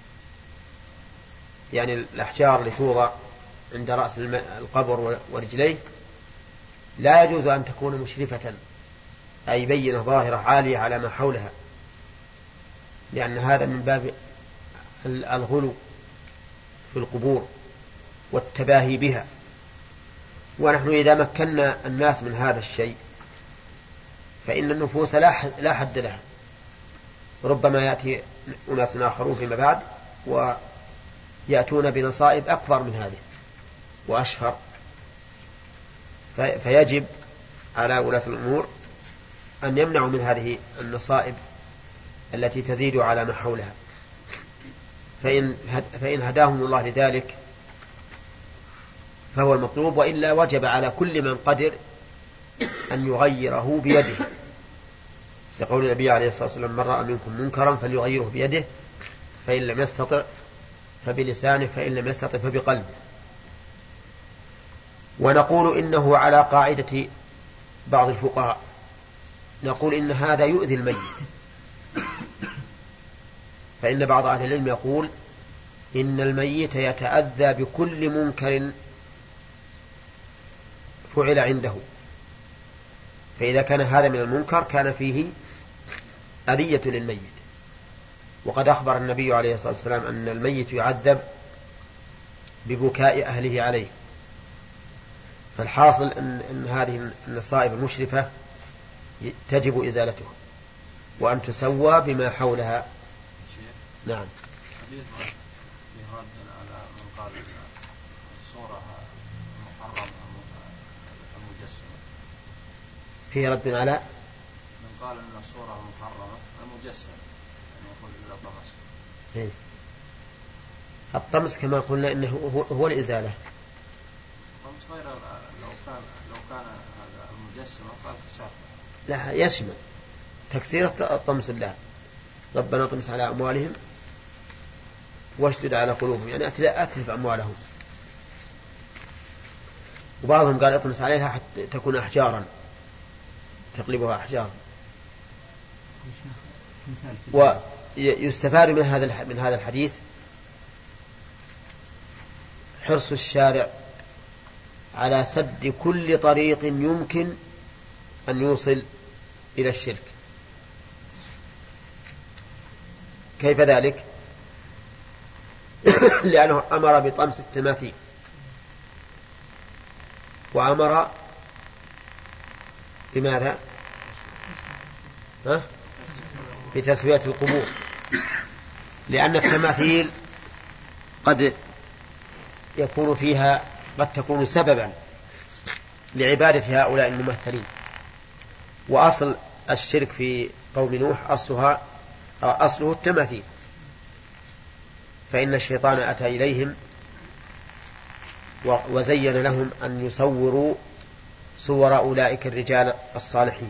يعني الأحجار اللي توضع عند رأس القبر ورجليه لا يجوز أن تكون مشرفة، أي بينة ظاهرة عالية على ما حولها، لأن هذا من باب الغلو في القبور والتباهي بها. ونحن إذا مكنا الناس من هذا الشيء فإن النفوس لا حد لها، ربما يأتي أناس آخرون فيما بعد ويأتون بنصائب أكبر من هذه وأشهر، فيجب على ولاة الأمور أن يمنعوا من هذه النصائب التي تزيد على ما حولها، فإن هداهم الله لذلك فهو المطلوب، وإلا وجب على كل من قدر أن يغيره بيده، لقول النبي عليه الصلاة والسلام من رأى منكم منكرا فليغيره بيده، فإن لم يستطع فبلسانه، فإن لم يستطع فبقلبه. ونقول إنه على قاعدة بعض الفقهاء، نقول إن هذا يؤذي الميت، فإن بعض أهل العلم يقول إن الميت يتأذى بكل منكر فعل عنده، فإذا كان هذا من المنكر كان فيه أذية للميت. وقد أخبر النبي عليه الصلاة والسلام أن الميت يعذب ببكاء أهله عليه. فالحاصل أن هذه النصائب المشرفة تجب إزالتها وأن تسوى بما حولها. نعم. فيه رد على من قال أن الصورة محرمة المجسم، يعني يقول إذا طمس. إيه. الطمس كما قلنا إنه هو الإزالة. الطمس غير لو كان هذا المجسم قال كسر. لا، يشمل تكسير الطمس الله، ربنا طمس على أموالهم واشدد على قلوبهم، يعني أتلف أموالهم. وبعضهم قال اطمس عليها حتى تكون أحجارا، تقلبها أحجارا. ويستفاد من هذا الحديث حرص الشارع على سد كل طريق يمكن أن يوصل إلى الشرك. كيف ذلك؟ لأنه أمر بطمس التماثيل، وأمر بماذا؟ بتسوية القبور، لأن التماثيل قد تكون سببا لعبادة هؤلاء الممثلين. وأصل الشرك في قوم نوح أصله التماثيل، فإن الشيطان أتى إليهم وزين لهم أن يصوروا صور أولئك الرجال الصالحين،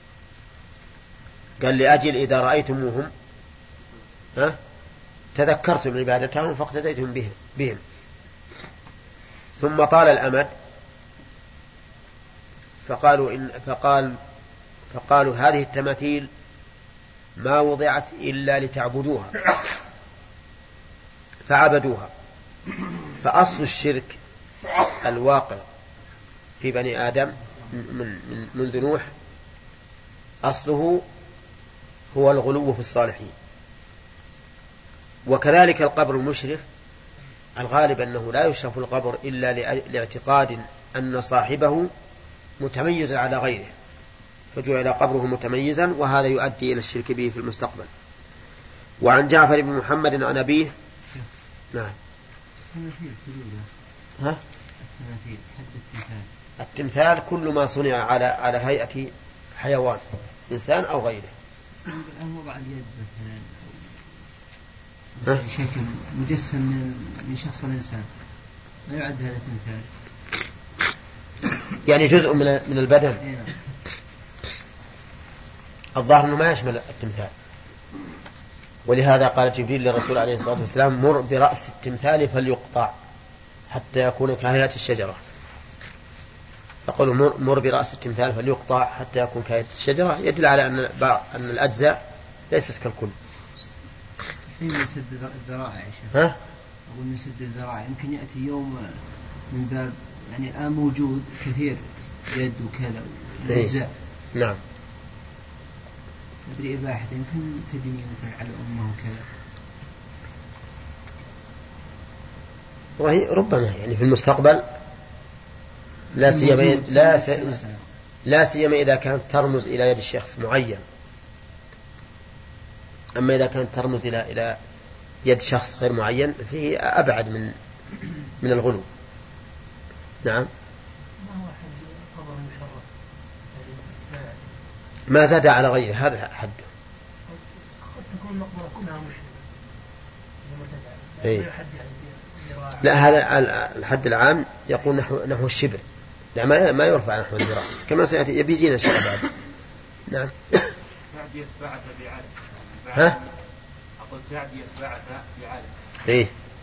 قال لأجل إذا رأيتموهم تذكرتم عبادتهم فاقتديتم بهم. ثم طال الأمد فقالوا هذه التماثيل ما وضعت إلا لتعبدوها فعبدوها. فأصل الشرك الواقع في بني آدم منذ نوح أصله هو الغلو في الصالحين. وكذلك القبر المشرف الغالب أنه لا يشرف القبر إلا لاعتقاد أن صاحبه متميز على غيره، فجعل قبره متميزا، وهذا يؤدي إلى الشرك به في المستقبل. وعن جعفر بن محمد عن أبيه. نعم. التمثال كل ما صنع على هيئة حيوان، إنسان أو غيره. وضع اليد مثلا شكل مجسم من شخص الإنسان. لا يعد هذا تمثال، يعني جزء من البدن. الظاهر أنه ما يشمل التمثال، ولهذا قال جبريل للرسول عليه الصلاة والسلام: مر برأس التمثال فليقطع حتى يكون كهيئة الشجرة. فقالوا مر برأس التمثال فليقطع حتى يكون كهيئة الشجرة، يدل على أن الأجزاء ليست كالكل. حين يسد الذراع ها؟ أقول نسد الذراع يمكن يأتي يوم من باب يعني الآن موجود كثير يد وكذا والأجزاء. نعم. أدري إباحة يمكن تدني مثل على أمه وكذا. وهي ربما يعني في المستقبل لا سيما إذا كانت ترمز إلى يد الشخص معين. أما إذا كانت ترمز إلى يد شخص غير معين فيه أبعد من الغلو. نعم. ما زاد على غيره هذا حده. قد تكون المقبرة كلها مشبهة. لا، هذا الحد العام يقول نحو الشبر، لا ما يرفع نحو الذراع كما سيأتي يبيجينا شيء بعد. نعم. تعدي يتبعث بعالم. ها؟ أقول تعدي يتبعث بعالم. إيه.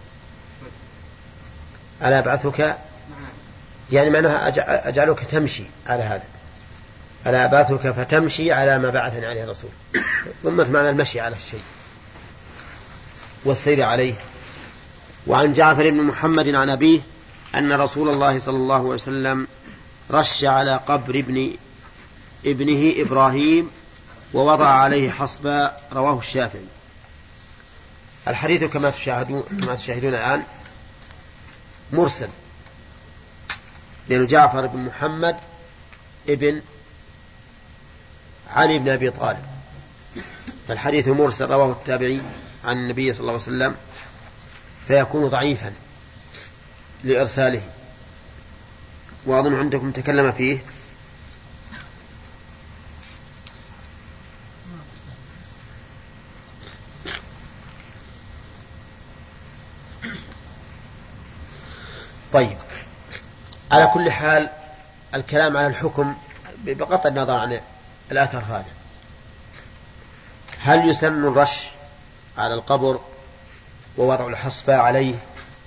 ألا أبعثك يعني معناها أجعلك تمشي على هذا. ألا أبعثك فتمشي على ما بعثني عليه الرسول. ضمت معنى المشي على الشيء والسير عليه. وعن جعفر بن محمد عن أبيه أن رسول الله صلى الله عليه وسلم رش على قبر ابنه إبراهيم ووضع عليه حصبا، رواه الشافعي. الحديث كما تشاهدون الآن مرسل، لأن جعفر بن محمد ابن علي بن أبي طالب، فالحديث مرسل رواه التابعي عن النبي صلى الله عليه وسلم، فيكون ضعيفا لإرساله. وأظن عندكم تكلم فيه طيب. على كل حال الكلام على الحكم بغض النظر عن الأثر هذا، هل يسن الرش على القبر ووضع الحصبة عليه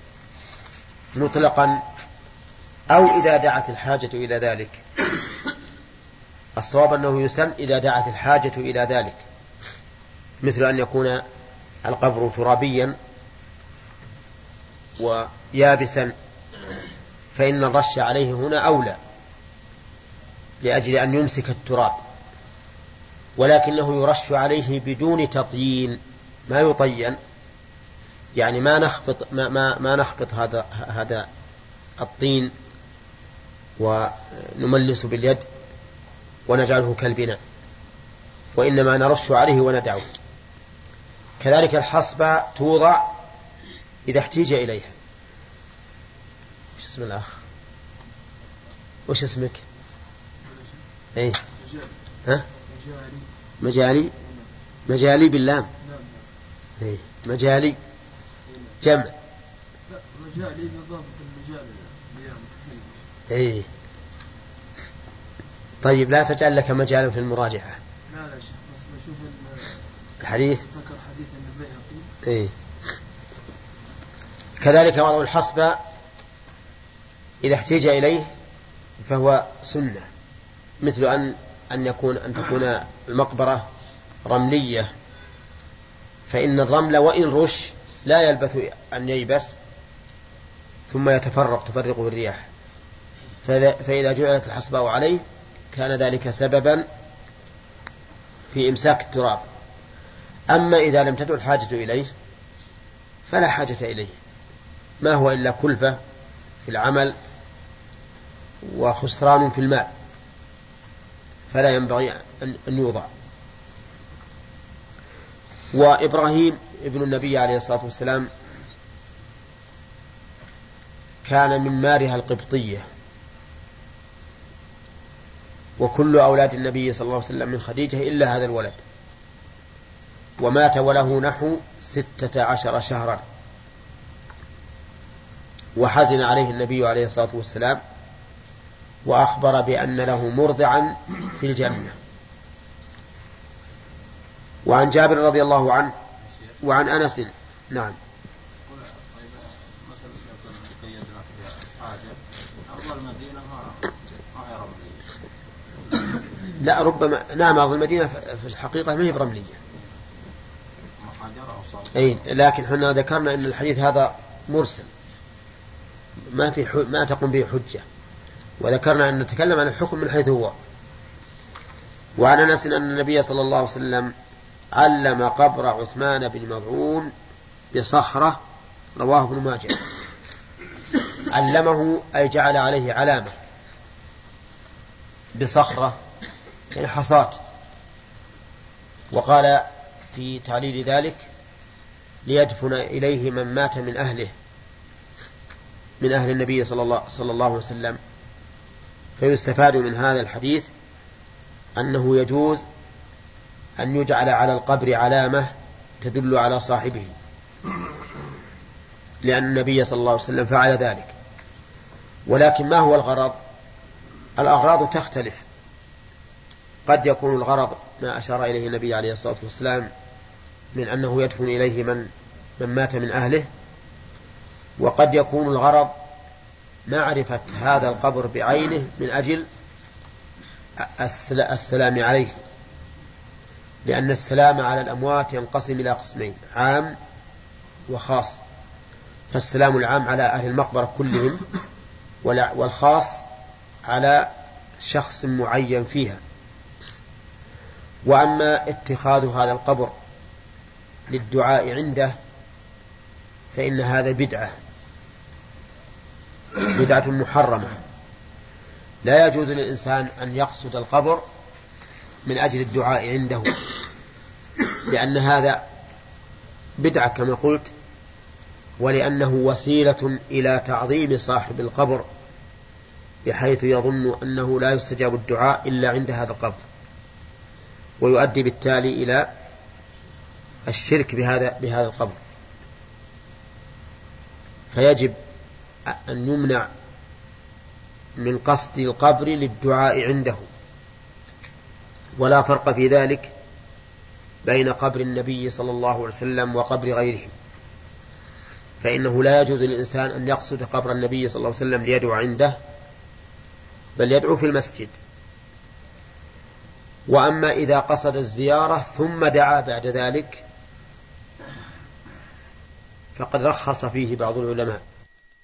مطلقا أو إذا دعت الحاجة إلى ذلك؟ الصواب أنه يسن إذا دعت الحاجة إلى ذلك، مثل أن يكون القبر ترابيا ويابسا فإن الرش عليه هنا أولى لأجل أن يمسك التراب، ولكنه يرش عليه بدون تطيين، ما يطين، يعني ما نخبط هذا الطين ونملس باليد ونجعله كالبناء، وإنما نرش عليه وندعه. كذلك الحصبة توضع إذا احتيج إليها. وش اسم الأخ؟ وش اسمك؟ ايه ها؟ مجالي. مجالي باللام. ايه مجالي جمع. مجالي بإضافة المجال. ايه طيب، لا تجعل لك مجال في المراجعة. لا لا شيخ، بس بشوف الحديث. ذكر حديث النبي. ايه. كذلك وضع الحصبة إذا احتاج إليه فهو سنة، مثل أن تكون المقبرة رملية، فإن الرمل وإن رش لا يلبث أن ييبس ثم تفرقه الرياح، فإذا جعلت الحصبة عليه كان ذلك سببا في إمساك التراب. أما إذا لم تدع الحاجة إليه فلا حاجة إليه، ما هو إلا كلفة في العمل وخسران في المال، فلا ينبغي أن يوضع. وإبراهيم ابن النبي عليه الصلاة والسلام كان من مارها القبطية، وكل أولاد النبي صلى الله عليه وسلم من خديجة إلا هذا الولد، ومات وله نحو 16 شهرا، وحزن عليه النبي عليه الصلاة والسلام، وأخبر بأن له مرضعا في الجنة. وعن جابر رضي الله عنه وعن أنس. نعم. لا، ربما نعم أرض المدينة في الحقيقة ما هي برملية، لكن حنا ذكرنا أن الحديث هذا مرسل ما تقوم به حجة، وذكرنا أن نتكلم عن الحكم من حيث هو. وعن أنس أن النبي صلى الله عليه وسلم علم قبر عثمان بن مظعون بصخرة، رواه ابن ماجه. علمه أي جعل عليه علامة بصخرة يعني حصاة. وقال في تعليل ذلك ليدفن إليه من مات من أهله، من أهل النبي صلى الله عليه وسلم. فيستفاد من هذا الحديث أنه يجوز أن يجعل على القبر علامة تدل على صاحبه، لأن النبي صلى الله عليه وسلم فعل ذلك. ولكن ما هو الغرض؟ الأغراض تختلف. قد يكون الغرض ما أشار إليه النبي عليه الصلاة والسلام من أنه يدفن إليه من مات من أهله، وقد يكون الغرض معرفة هذا القبر بعينه من أجل السلام عليه، لأن السلام على الأموات ينقسم إلى قسمين: عام وخاص. فالسلام العام على أهل المقبرة كلهم، والخاص على شخص معين فيها. وأما اتخاذ هذا القبر للدعاء عنده فإن هذا بدعة محرمة. لا يجوز للإنسان أن يقصد القبر من أجل الدعاء عنده، لأن هذا بدعة كما قلت، ولأنه وسيلة إلى تعظيم صاحب القبر، بحيث يظن أنه لا يستجاب الدعاء إلا عند هذا القبر، ويؤدي بالتالي إلى الشرك بهذا القبر. فيجب أن يمنع من قصد القبر للدعاء عنده. ولا فرق في ذلك بين قبر النبي صلى الله عليه وسلم وقبر غيره، فإنه لا يجوز للإنسان أن يقصد قبر النبي صلى الله عليه وسلم ليدعو عنده، بل يدعو في المسجد. وأما إذا قصد الزيارة ثم دعا بعد ذلك فقد رخص فيه بعض العلماء.